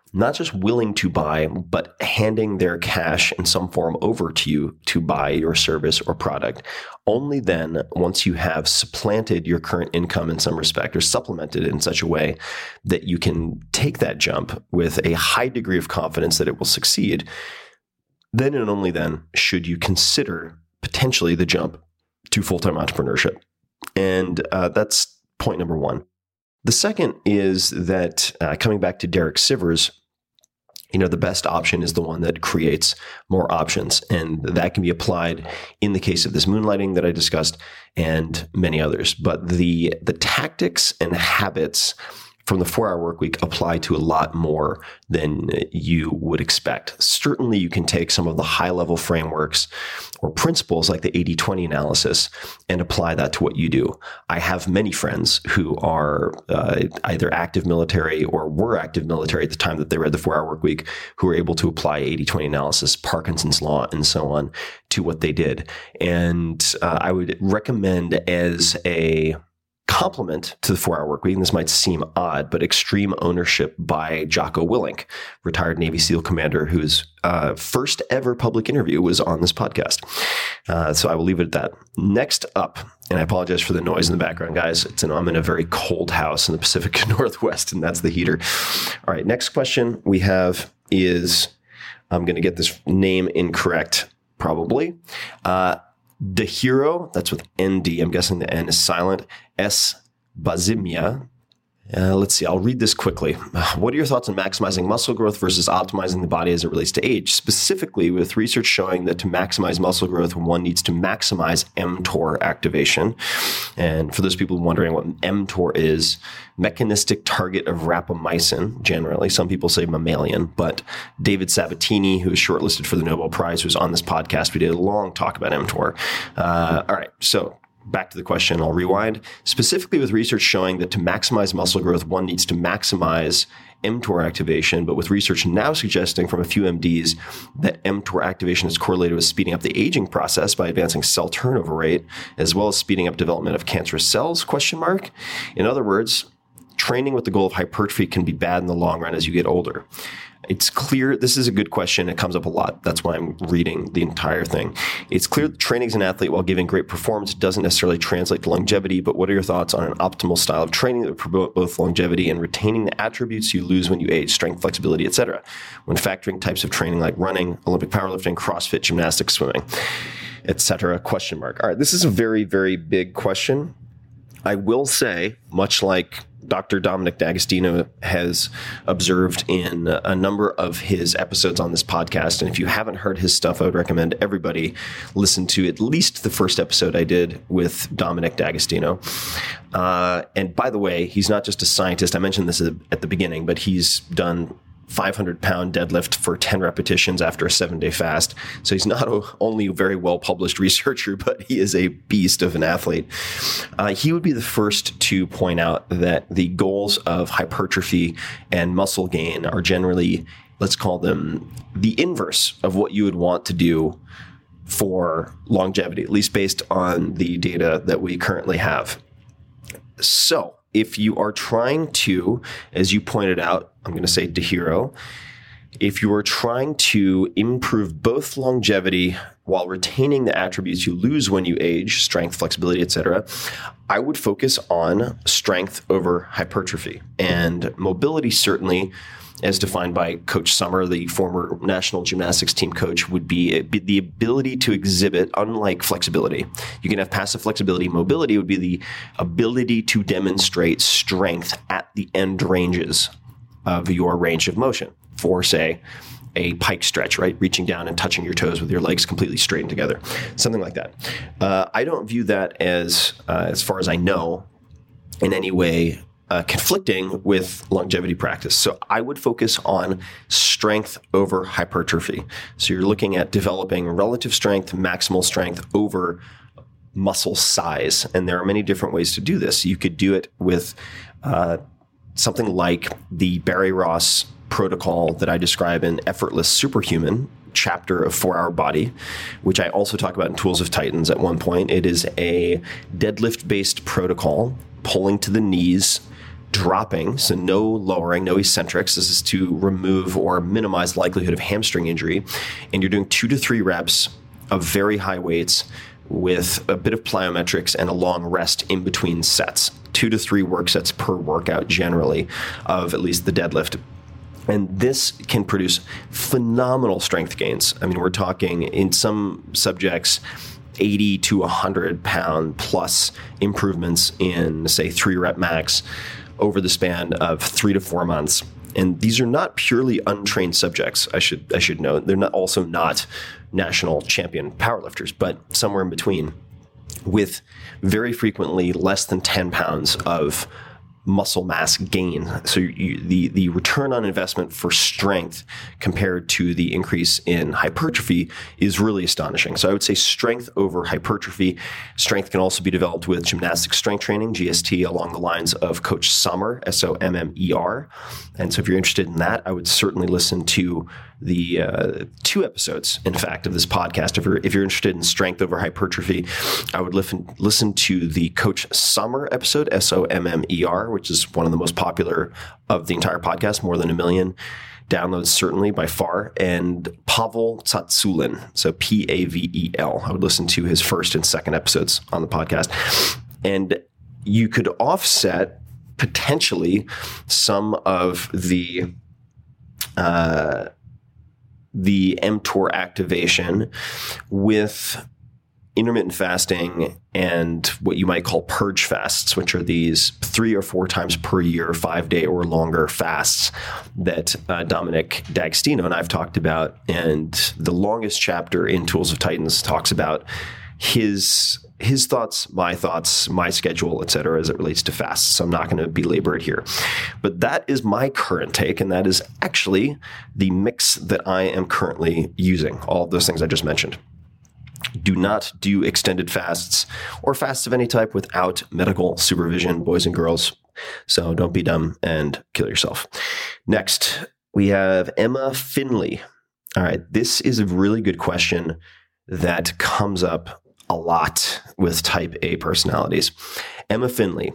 Speaker 9: not just willing to buy, but handing their cash in some form over to you to buy your service or product. Only then, once you have supplanted your current income in some respect or supplemented it in such a way that you can take that jump with a high degree of confidence that it will succeed, then and only then should you consider potentially the jump to full-time entrepreneurship. And uh, that's point number one. The second is that uh, coming back to Derek Sivers, you know, the best option is the one that creates more options. And that can be applied in the case of this moonlighting that I discussed and many others. But the the tactics and habits from the four-hour work week apply to a lot more than you would expect. Certainly, you can take some of the high-level frameworks or principles like the eighty twenty analysis and apply that to what you do. I have many friends who are uh, either active military or were active military at the time that they read the four-hour work week, who were able to apply eighty twenty analysis, Parkinson's law, and so on to what they did. And uh, I would recommend as a complement to the four-hour work week, and this might seem odd, but Extreme Ownership by Jocko Willink, retired Navy SEAL commander whose uh, first ever public interview was on this podcast. Uh, so I will leave it at that. Next up, and I apologize for the noise in the background, guys. It's an, I'm in a very cold house in the Pacific Northwest, and that's the heater. All right, next question we have is, I'm going to get this name incorrect, probably. Uh, Dehiro, that's with N D. I'm guessing the N is silent. S. Bazimia. Uh, let's see. I'll read this quickly. What are your thoughts on maximizing muscle growth versus optimizing the body as it relates to age? Specifically, with research showing that to maximize muscle growth, one needs to maximize mTOR activation. And for those people wondering what mTOR is, mechanistic target of rapamycin, generally. Some people say mammalian, but David Sabatini, who was shortlisted for the Nobel Prize, who's on this podcast, we did a long talk about mTOR. Uh, all right. So back to the question, I'll rewind. Specifically with research showing that to maximize muscle growth, one needs to maximize mTOR activation, but with research now suggesting from a few M Ds that mTOR activation is correlated with speeding up the aging process by advancing cell turnover rate, as well as speeding up development of cancerous cells, question mark. In other words, training with the goal of hypertrophy can be bad in the long run as you get older. It's clear, this is a good question. It comes up a lot. That's why I'm reading the entire thing. It's clear that training as an athlete while giving great performance doesn't necessarily translate to longevity, but what are your thoughts on an optimal style of training that would promote both longevity and retaining the attributes you lose when you age, strength, flexibility, et cetera, when factoring types of training like running, Olympic powerlifting, CrossFit, gymnastics, swimming, et cetera, question mark. All right, this is a very, very big question. I will say, much like Doctor Dominic D'Agostino has observed in a number of his episodes on this podcast. And if you haven't heard his stuff, I would recommend everybody listen to at least the first episode I did with Dominic D'Agostino. Uh, and by the way, he's not just a scientist. I mentioned this at the beginning, but he's done five hundred pound deadlift for ten repetitions after a seven day fast. So he's not only a very well published researcher, but he is a beast of an athlete. Uh, he would be the first to point out that the goals of hypertrophy and muscle gain are generally, let's call them the inverse of what you would want to do for longevity, at least based on the data that we currently have. So if you are trying to, as you pointed out, I'm going to say Dehiro, if you are trying to improve both longevity while retaining the attributes you lose when you age, strength, flexibility, et cetera, I would focus on strength over hypertrophy. And mobility, certainly, as defined by Coach Summer, the former national gymnastics team coach, would be the ability to exhibit, unlike flexibility. You can have passive flexibility. Mobility would be the ability to demonstrate strength at the end ranges of your range of motion for, say, a pike stretch, right? Reaching down and touching your toes with your legs completely straightened together, something like that. Uh, I don't view that as, uh, as far as I know, in any way Uh, conflicting with longevity practice. So I would focus on strength over hypertrophy. So you're looking at developing relative strength, maximal strength over muscle size. And there are many different ways to do this. You could do it with uh, something like the Barry Ross protocol that I describe in Effortless Superhuman chapter of four hour Body, which I also talk about in Tools of Titans at one point. It is a deadlift-based protocol, pulling to the knees, dropping, so no lowering, no eccentrics. This is to remove or minimize likelihood of hamstring injury. And you're doing two to three reps of very high weights with a bit of plyometrics and a long rest in between sets. Two to three work sets per workout generally of at least the deadlift. And this can produce phenomenal strength gains. I mean, we're talking in some subjects, eighty to one hundred pound plus improvements in, say, three rep max over the span of three to four months. And these are not purely untrained subjects, I should I should note. They're not also not national champion powerlifters, but somewhere in between, with very frequently less than ten pounds of muscle mass gain. So you, the, the return on investment for strength compared to the increase in hypertrophy is really astonishing. So I would say strength over hypertrophy. Strength can also be developed with gymnastic strength training, G S T, along the lines of Coach Sommer, S O M M E R. And so if you're interested in that, I would certainly listen to the uh, two episodes, in fact, of this podcast. If you're, if you're interested in strength over hypertrophy, I would listen, listen to the Coach Sommer episode, S O M M E R, which is one of the most popular of the entire podcast, more than a million downloads, certainly by far, and Pavel Tsatsouline, so P A V E L. I would listen to his first and second episodes on the podcast. And you could offset potentially some of the uh, the mTOR activation with intermittent fasting and what you might call purge fasts, which are these three or four times per year, five day or longer fasts that uh, Dominic D'Agostino and I've talked about. And the longest chapter in Tools of Titans talks about his his thoughts, my thoughts, my schedule, et cetera, as it relates to fasts. So I'm not going to belabor it here. But that is my current take, and that is actually the mix that I am currently using, all of those things I just mentioned. Do not do extended fasts or fasts of any type without medical supervision, boys and girls. So don't be dumb and kill yourself. Next, we have Emma Finley. All right, this is a really good question that comes up a lot with type A personalities. Emma Finley,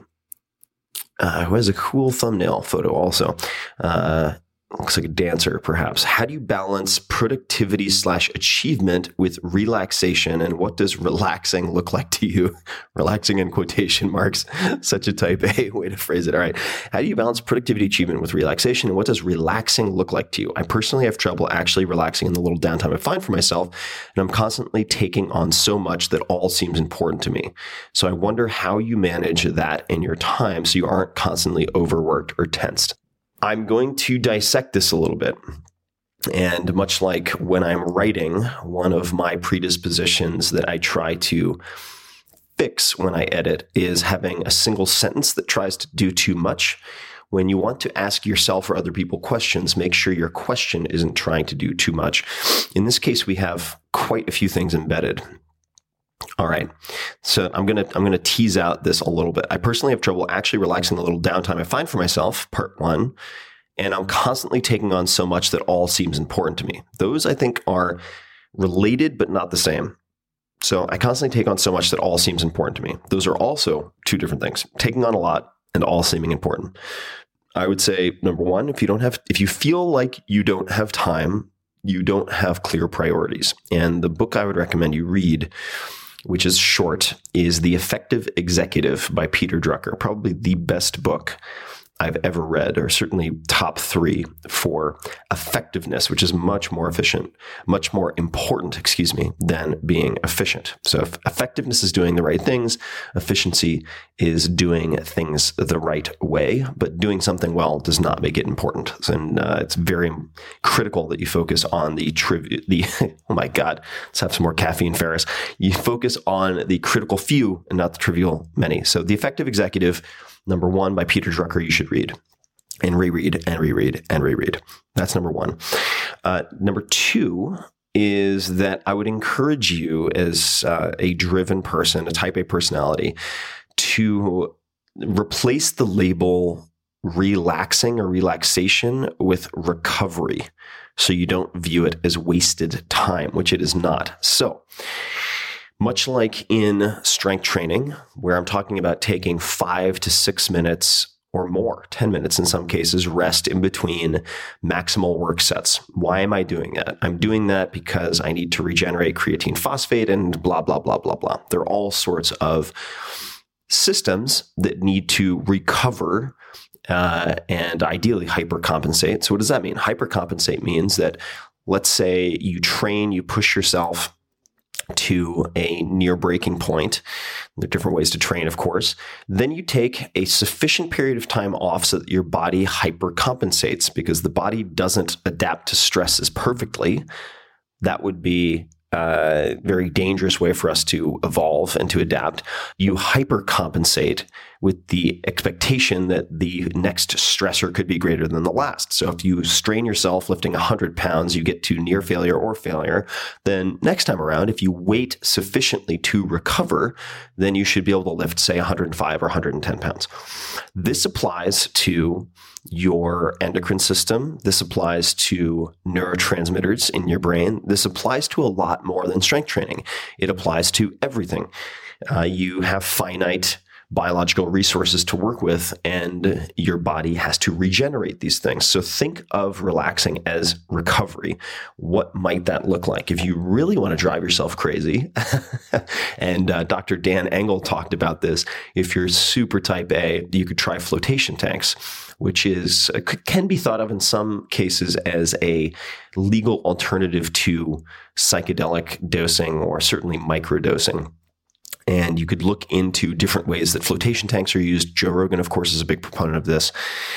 Speaker 9: uh, who has a cool thumbnail photo also. Uh, looks like a dancer, perhaps. How do you balance productivity slash achievement with relaxation? And what does relaxing look like to you? Relaxing in quotation marks. Such a type A way to phrase it. All right. How do you balance productivity achievement with relaxation? And what does relaxing look like to you? I personally have trouble actually relaxing in the little downtime I find for myself. And I'm constantly taking on so much that all seems important to me. So I wonder how you manage that in your time so you aren't constantly overworked or tensed. I'm going to dissect this a little bit. And much like when I'm writing, one of my predispositions that I try to fix when I edit is having a single sentence that tries to do too much. When you want to ask yourself or other people questions, make sure your question isn't trying to do too much. In this case, we have quite a few things embedded. All right. So I'm going to I'm going to tease out this a little bit. I personally have trouble actually relaxing the little downtime I find for myself, part one, and I'm constantly taking on so much that all seems important to me. Those, I think, are related but not the same. So I constantly take on so much that all seems important to me. Those are also two different things, taking on a lot and all seeming important. I would say, number one, if you don't have, if you feel like you don't have time, you don't have clear priorities. And the book I would recommend you read, which is short, is The Effective Executive by Peter Drucker. Probably the best book I've ever read, or certainly top three for effectiveness, which is much more efficient, much more important, excuse me, than being efficient. So if effectiveness is doing the right things, efficiency is doing things the right way, but doing something well does not make it important. And uh, it's very critical that you focus on the trivial, the, oh my God, let's have some more caffeine, Ferris. You focus on the critical few and not the trivial many. So The Effective Executive, number one, by Peter Drucker, you should read and reread and reread and reread. That's number one. Uh, number two is that I would encourage you as uh, a driven person, a type A personality, to replace the label relaxing or relaxation with recovery, so you don't view it as wasted time, which it is not. So much like in strength training, where I'm talking about taking five to six minutes or more, ten minutes in some cases, rest in between maximal work sets. Why am I doing that? I'm doing that because I need to regenerate creatine phosphate and blah, blah, blah, blah, blah. There are all sorts of systems that need to recover uh, and ideally hypercompensate. So what does that mean? Hypercompensate means that, let's say you train, you push yourself to a near breaking point. There are different ways to train, of course. Then you take a sufficient period of time off so that your body hypercompensates, because the body doesn't adapt to stresses perfectly. That would be a very dangerous way for us to evolve and to adapt. You hypercompensate with the expectation that the next stressor could be greater than the last. So if you strain yourself lifting one hundred pounds, you get to near failure or failure, then next time around, if you wait sufficiently to recover, then you should be able to lift, say, one hundred five or one hundred ten pounds. This applies to your endocrine system. This applies to neurotransmitters in your brain. This applies to a lot more than strength training. It applies to everything. Uh, you have finite biological resources to work with, and your body has to regenerate these things. So think of relaxing as recovery. What might that look like? If you really want to drive yourself crazy, and uh, Doctor Dan Engle talked about this, if you're super type A, you could try flotation tanks, which is can be thought of in some cases as a legal alternative to psychedelic dosing or certainly microdosing. And you could look into different ways that flotation tanks are used. Joe Rogan, of course, is a big proponent of this.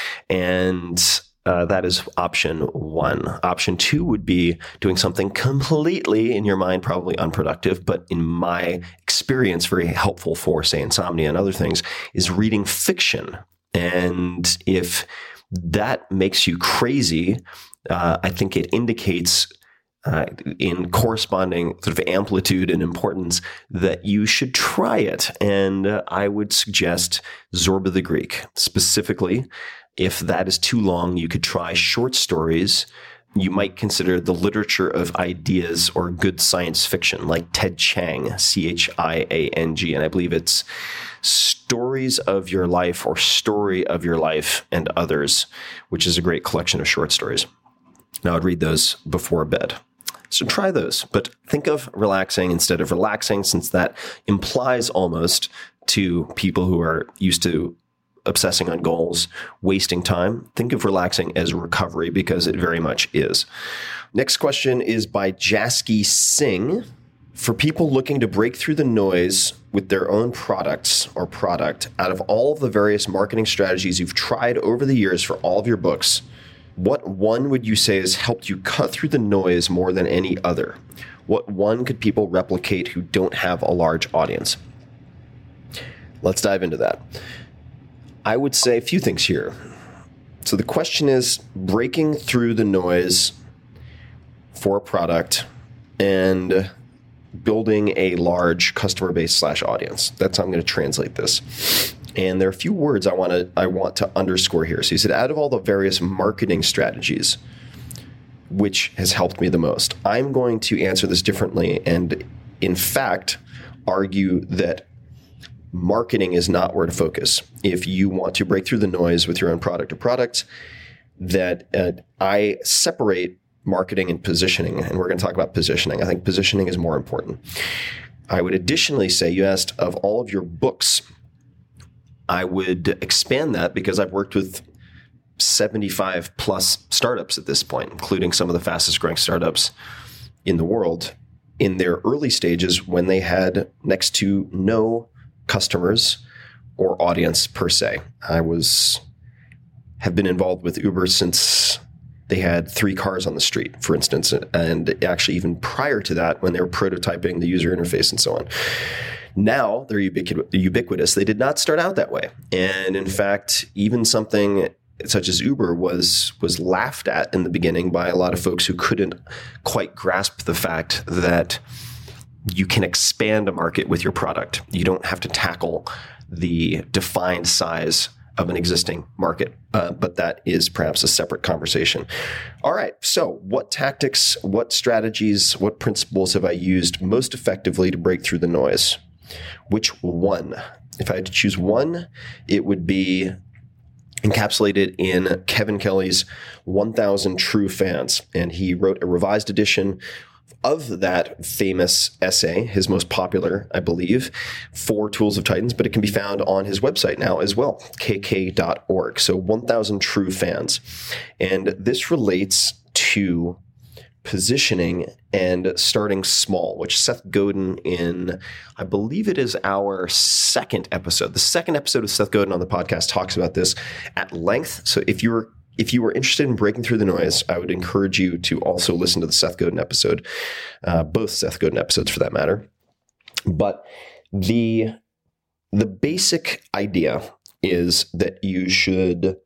Speaker 9: And uh, that is option one. Option two would be doing something completely, in your mind, probably unproductive, but in my experience, very helpful for, say, insomnia and other things, is reading fiction. And if that makes you crazy, uh, I think it indicates Uh, in corresponding sort of amplitude and importance that you should try it. And uh, I would suggest Zorba the Greek. Specifically, if that is too long, you could try short stories. You might consider the literature of ideas or good science fiction, like Ted Chiang, C H I A N G. And I believe it's Stories of Your Life or Story of Your Life and Others, which is a great collection of short stories. Now, I'd read those before bed. So try those, but think of relaxing instead of relaxing, since that implies almost to people who are used to obsessing on goals, wasting time. Think of relaxing as recovery, because it very much is. Next question is by Jasky Singh. For people looking to break through the noise with their own products or product, out of all of the various marketing strategies you've tried over the years for all of your books, what one would you say has helped you cut through the noise more than any other? What one could people replicate who don't have a large audience? Let's dive into that. I would say a few things here. So the question is breaking through the noise for a product and building a large customer base slash audience. That's how I'm going to translate this. And there are a few words I want to I want to underscore here. So he said, out of all the various marketing strategies, which has helped me the most? I'm going to answer this differently and, in fact, argue that marketing is not where to focus. If you want to break through the noise with your own product or products, that uh, I separate marketing and positioning, and we're going to talk about positioning. I think positioning is more important. I would additionally say, you asked of all of your books, I would expand that because I've worked with seventy-five plus startups at this point, including some of the fastest growing startups in the world in their early stages when they had next to no customers or audience per se. I was have been involved with Uber since they had three cars on the street, for instance, and actually even prior to that when they were prototyping the user interface and so on. Now they're ubiqu- ubiquitous. They did not start out that way. And in fact, even something such as Uber was was laughed at in the beginning by a lot of folks who couldn't quite grasp the fact that you can expand a market with your product. You don't have to tackle the defined size of an existing market, uh, but that is perhaps a separate conversation. All right, so what tactics, what strategies, what principles have I used most effectively to break through the noise? Which one? If I had to choose one, it would be encapsulated in Kevin Kelly's one thousand True Fans. And he wrote a revised edition of that famous essay, his most popular, I believe, for Tools of Titans, but it can be found on his website now as well, k k dot org. So one thousand True Fans. And this relates to positioning and starting small, which Seth Godin in, I believe it is our second episode. The second episode of Seth Godin on the podcast talks about this at length. So if you're If you were interested in breaking through the noise, I would encourage you to also listen to the Seth Godin episode, uh, both Seth Godin episodes for that matter. But the the basic idea is that you should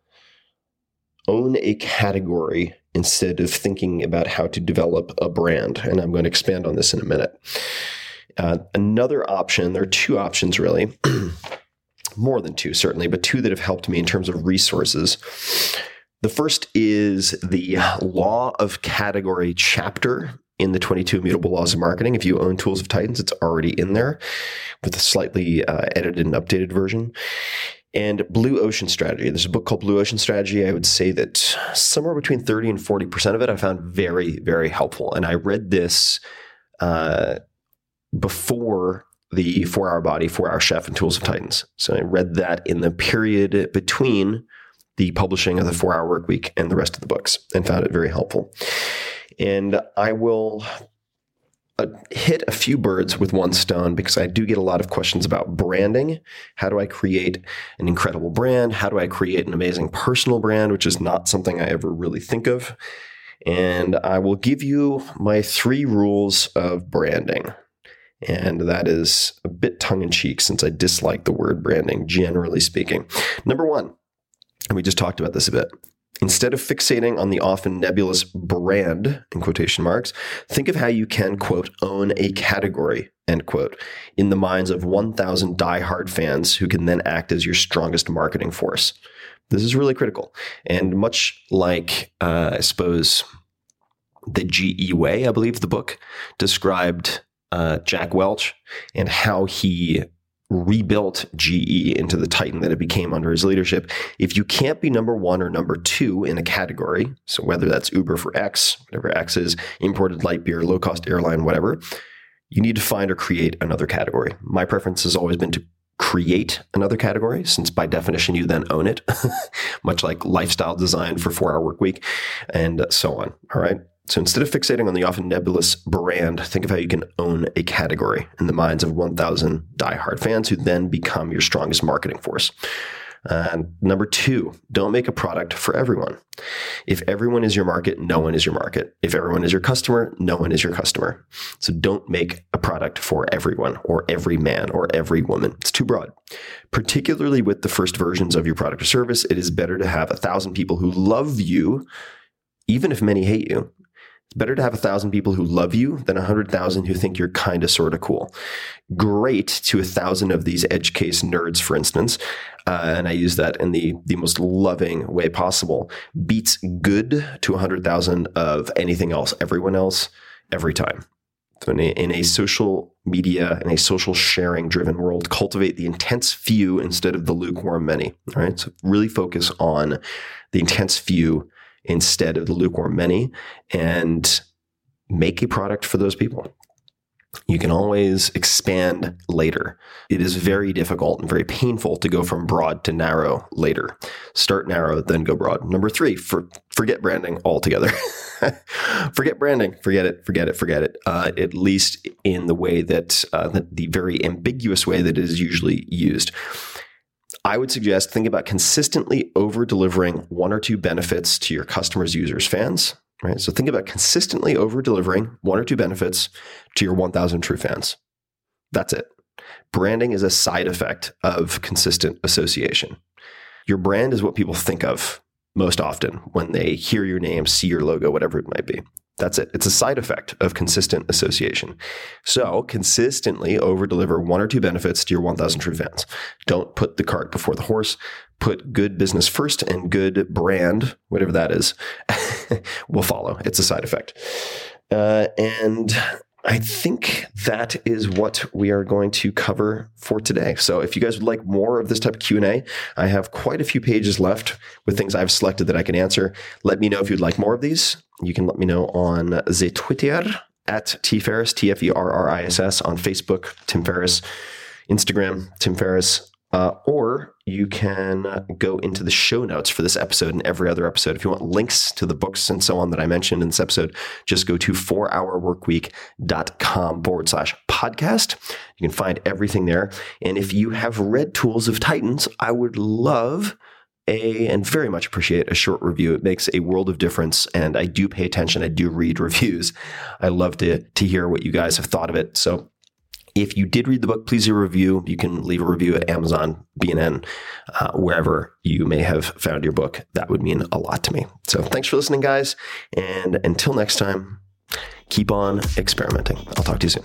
Speaker 9: own a category instead of thinking about how to develop a brand. And I'm going to expand on this in a minute. Uh, another option, there are two options really, more than two certainly, but two that have helped me in terms of resources. The first is the Law of Category chapter in the twenty-two Immutable Laws of Marketing. If you own Tools of Titans, it's already in there with a slightly uh, edited and updated version. And Blue Ocean Strategy. There's a book called Blue Ocean Strategy. I would say that somewhere between thirty and forty percent of it I found very, very helpful. And I read this uh, before the four hour Body, four hour Chef, and Tools of Titans. So I read that in the period between the publishing of the four hour Work Week and the rest of the books, and found it very helpful. And I will uh, hit a few birds with one stone because I do get a lot of questions about branding. How do I create an incredible brand? How do I create an amazing personal brand, which is not something I ever really think of. And I will give you my three rules of branding. And that is a bit tongue-in-cheek since I dislike the word branding, generally speaking. Number one, and we just talked about this a bit. Instead of fixating on the often nebulous brand, in quotation marks, think of how you can, quote, own a category, end quote, in the minds of one thousand diehard fans who can then act as your strongest marketing force. This is really critical. And much like, uh, I suppose, the G E Way, I believe the book described uh, Jack Welch and how he rebuilt G E into the titan that it became under his leadership. If you can't be number one or number two in a category, so whether that's Uber for X, whatever X is, imported light beer, low-cost airline, whatever, you need to find or create another category. My preference has always been to create another category, since by definition you then own it, much like lifestyle design for four hour Work Week and so on. All right. So instead of fixating on the often nebulous brand, think of how you can own a category in the minds of one thousand diehard fans who then become your strongest marketing force. And number two, don't make a product for everyone. If everyone is your market, no one is your market. If everyone is your customer, no one is your customer. So don't make a product for everyone or every man or every woman. It's too broad. Particularly with the first versions of your product or service, it is better to have a thousand people who love you, even if many hate you. It's better to have a thousand people who love you than a hundred thousand who think you're kind of sort of cool. Great to a thousand of these edge case nerds, for instance, uh, and I use that in the the most loving way possible. Beats good to a hundred thousand of anything else, everyone else, every time. So in a, in a social media, in a social sharing driven world, cultivate the intense few instead of the lukewarm many. All right, so really focus on the intense few instead of the lukewarm many, and make a product for those people. You can always expand later. It is very difficult and very painful to go from broad to narrow later. Start narrow, then go broad. Number three, for, forget branding altogether. Forget branding. Forget it. Forget it. Forget it. Uh, at least in the way that, uh, the, the very ambiguous way that it is usually used. I would suggest think about consistently over-delivering one or two benefits to your customers, users, fans, right? So think about consistently over-delivering one or two benefits to your one thousand true fans. That's it. Branding is a side effect of consistent association. Your brand is what people think of most often when they hear your name, see your logo, whatever it might be. That's it. It's a side effect of consistent association. So consistently over-deliver one or two benefits to your one thousand true fans. Don't put the cart before the horse. Put good business first, and good brand, whatever that is, will follow. It's a side effect. Uh, and I think that is what we are going to cover for today. So if you guys would like more of this type of Q and A, I have quite a few pages left with things I've selected that I can answer. Let me know if you'd like more of these. You can let me know on the Twitter at T Ferriss, T F E R R I S S, on Facebook, Tim Ferriss, Instagram, Tim Ferriss, uh, or you can go into the show notes for this episode and every other episode. If you want links to the books and so on that I mentioned in this episode, just go to four hour work week dot com forward slash podcast. You can find everything there. And if you have read Tools of Titans, I would love a, and very much appreciate a short review. It makes a world of difference. And I do pay attention. I do read reviews. I love to, to hear what you guys have thought of it. So if you did read the book, please leave a review. You can leave a review at Amazon, B and N, uh, wherever you may have found your book. That would mean a lot to me. So thanks for listening, guys. And until next time, keep on experimenting. I'll talk to you soon.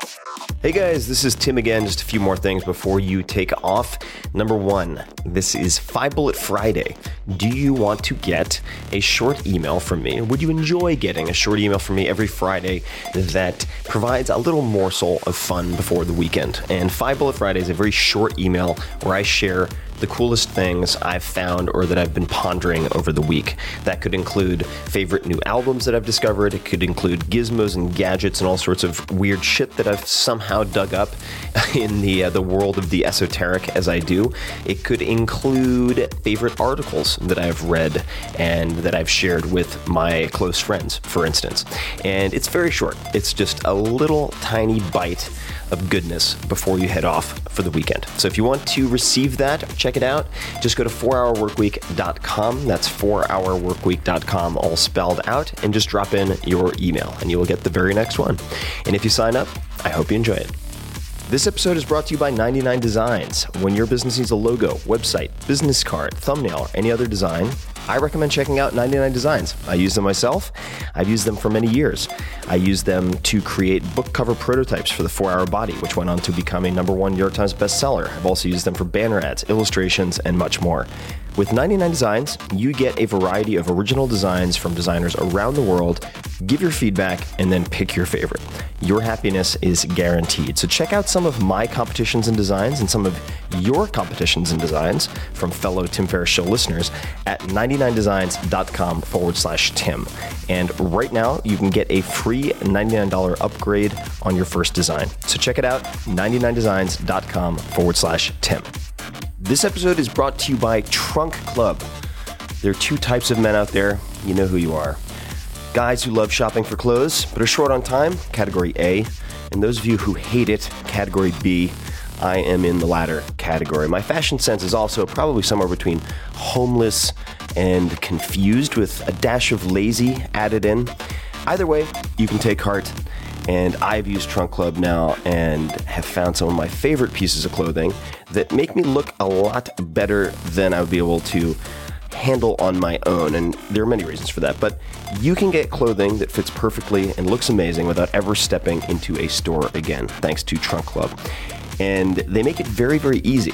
Speaker 9: Hey guys, this is Tim again. Just a few more things before you take off. Number one, this is Five Bullet Friday. Do you want to get a short email from me? Would you enjoy getting a short email from me every Friday that provides a little morsel of fun before the weekend? And Five Bullet Friday is a very short email where I share the coolest things I've found or that I've been pondering over the week. That could include favorite new albums that I've discovered. It could include gizmos and gadgets and all sorts of weird shit that I've somehow dug up in the uh, the world of the esoteric as I do. It could include favorite articles that I've read and that I've shared with my close friends, for instance. And it's very short. It's just a little tiny bite of goodness before you head off for the weekend. So if you want to receive that, check it out. Just go to four hour work week dot com. That's four hour work week dot com, all spelled out, and just drop in your email and you will get the very next one. And if you sign up, I hope you enjoy it. This episode is brought to you by ninety-nine Designs. When your business needs a logo, website, business card, thumbnail, or any other design, I recommend checking out ninety-nine Designs. I use them myself. I've used them for many years. I used them to create book cover prototypes for the four hour Body, which went on to become a number one New York Times bestseller. I've also used them for banner ads, illustrations, and much more. With ninety-nine Designs, you get a variety of original designs from designers around the world. Give your feedback and then pick your favorite. Your happiness is guaranteed. So check out some of my competitions and designs and some of your competitions and designs from fellow Tim Ferriss Show listeners at ninety-nine designs dot com forward slash Tim. And right now, you can get a free ninety-nine dollars upgrade on your first design. So check it out, ninety-nine designs dot com forward slash Tim. This episode is brought to you by Trunk Club. There are two types of men out there. You know who you are. Guys who love shopping for clothes, but are short on time, category A. And those of you who hate it, category B. I am in the latter category. My fashion sense is also probably somewhere between homeless and confused with a dash of lazy added in. Either way, you can take heart. And I've used Trunk Club now and have found some of my favorite pieces of clothing that make me look a lot better than I would be able to handle on my own. And there are many reasons for that. But you can get clothing that fits perfectly and looks amazing without ever stepping into a store again, thanks to Trunk Club. And they make it very, very easy.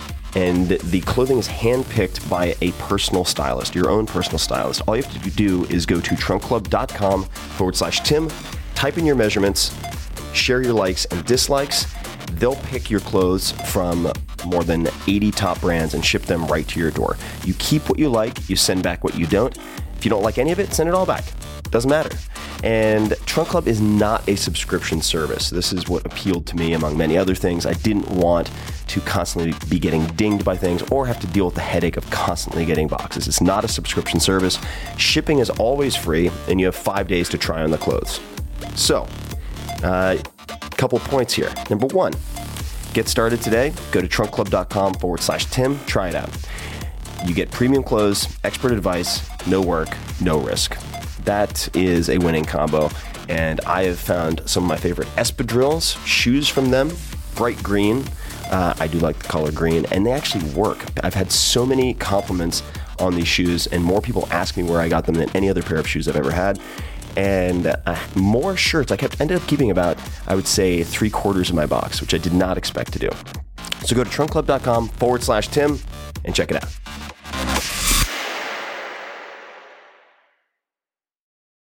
Speaker 9: And the clothing is handpicked by a personal stylist, your own personal stylist. All you have to do is go to trunk club dot com forward slash Tim, type in your measurements, share your likes and dislikes. They'll pick your clothes from more than eighty top brands and ship them right to your door. You keep what you like, you send back what you don't. If you don't like any of it, send it all back. Doesn't matter. And Trunk Club is not a subscription service. This is what appealed to me among many other things. I didn't want to constantly be getting dinged by things or have to deal with the headache of constantly getting boxes. It's not a subscription service. Shipping is always free, and you have five days to try on the clothes. So, a uh, couple points here. Number one, get started today. Go to trunk club dot com forward slash Tim. Try it out. You get premium clothes, expert advice, no work, no risk. That is a winning combo, and I have found some of my favorite espadrilles, shoes from them, bright green. Uh, I do like the color green, and they actually work. I've had so many compliments on these shoes, and more people ask me where I got them than any other pair of shoes I've ever had. And uh, more shirts. I kept ended up keeping about, I would say, three quarters of my box, which I did not expect to do. So go to trunk club dot com forward slash Tim and check it out.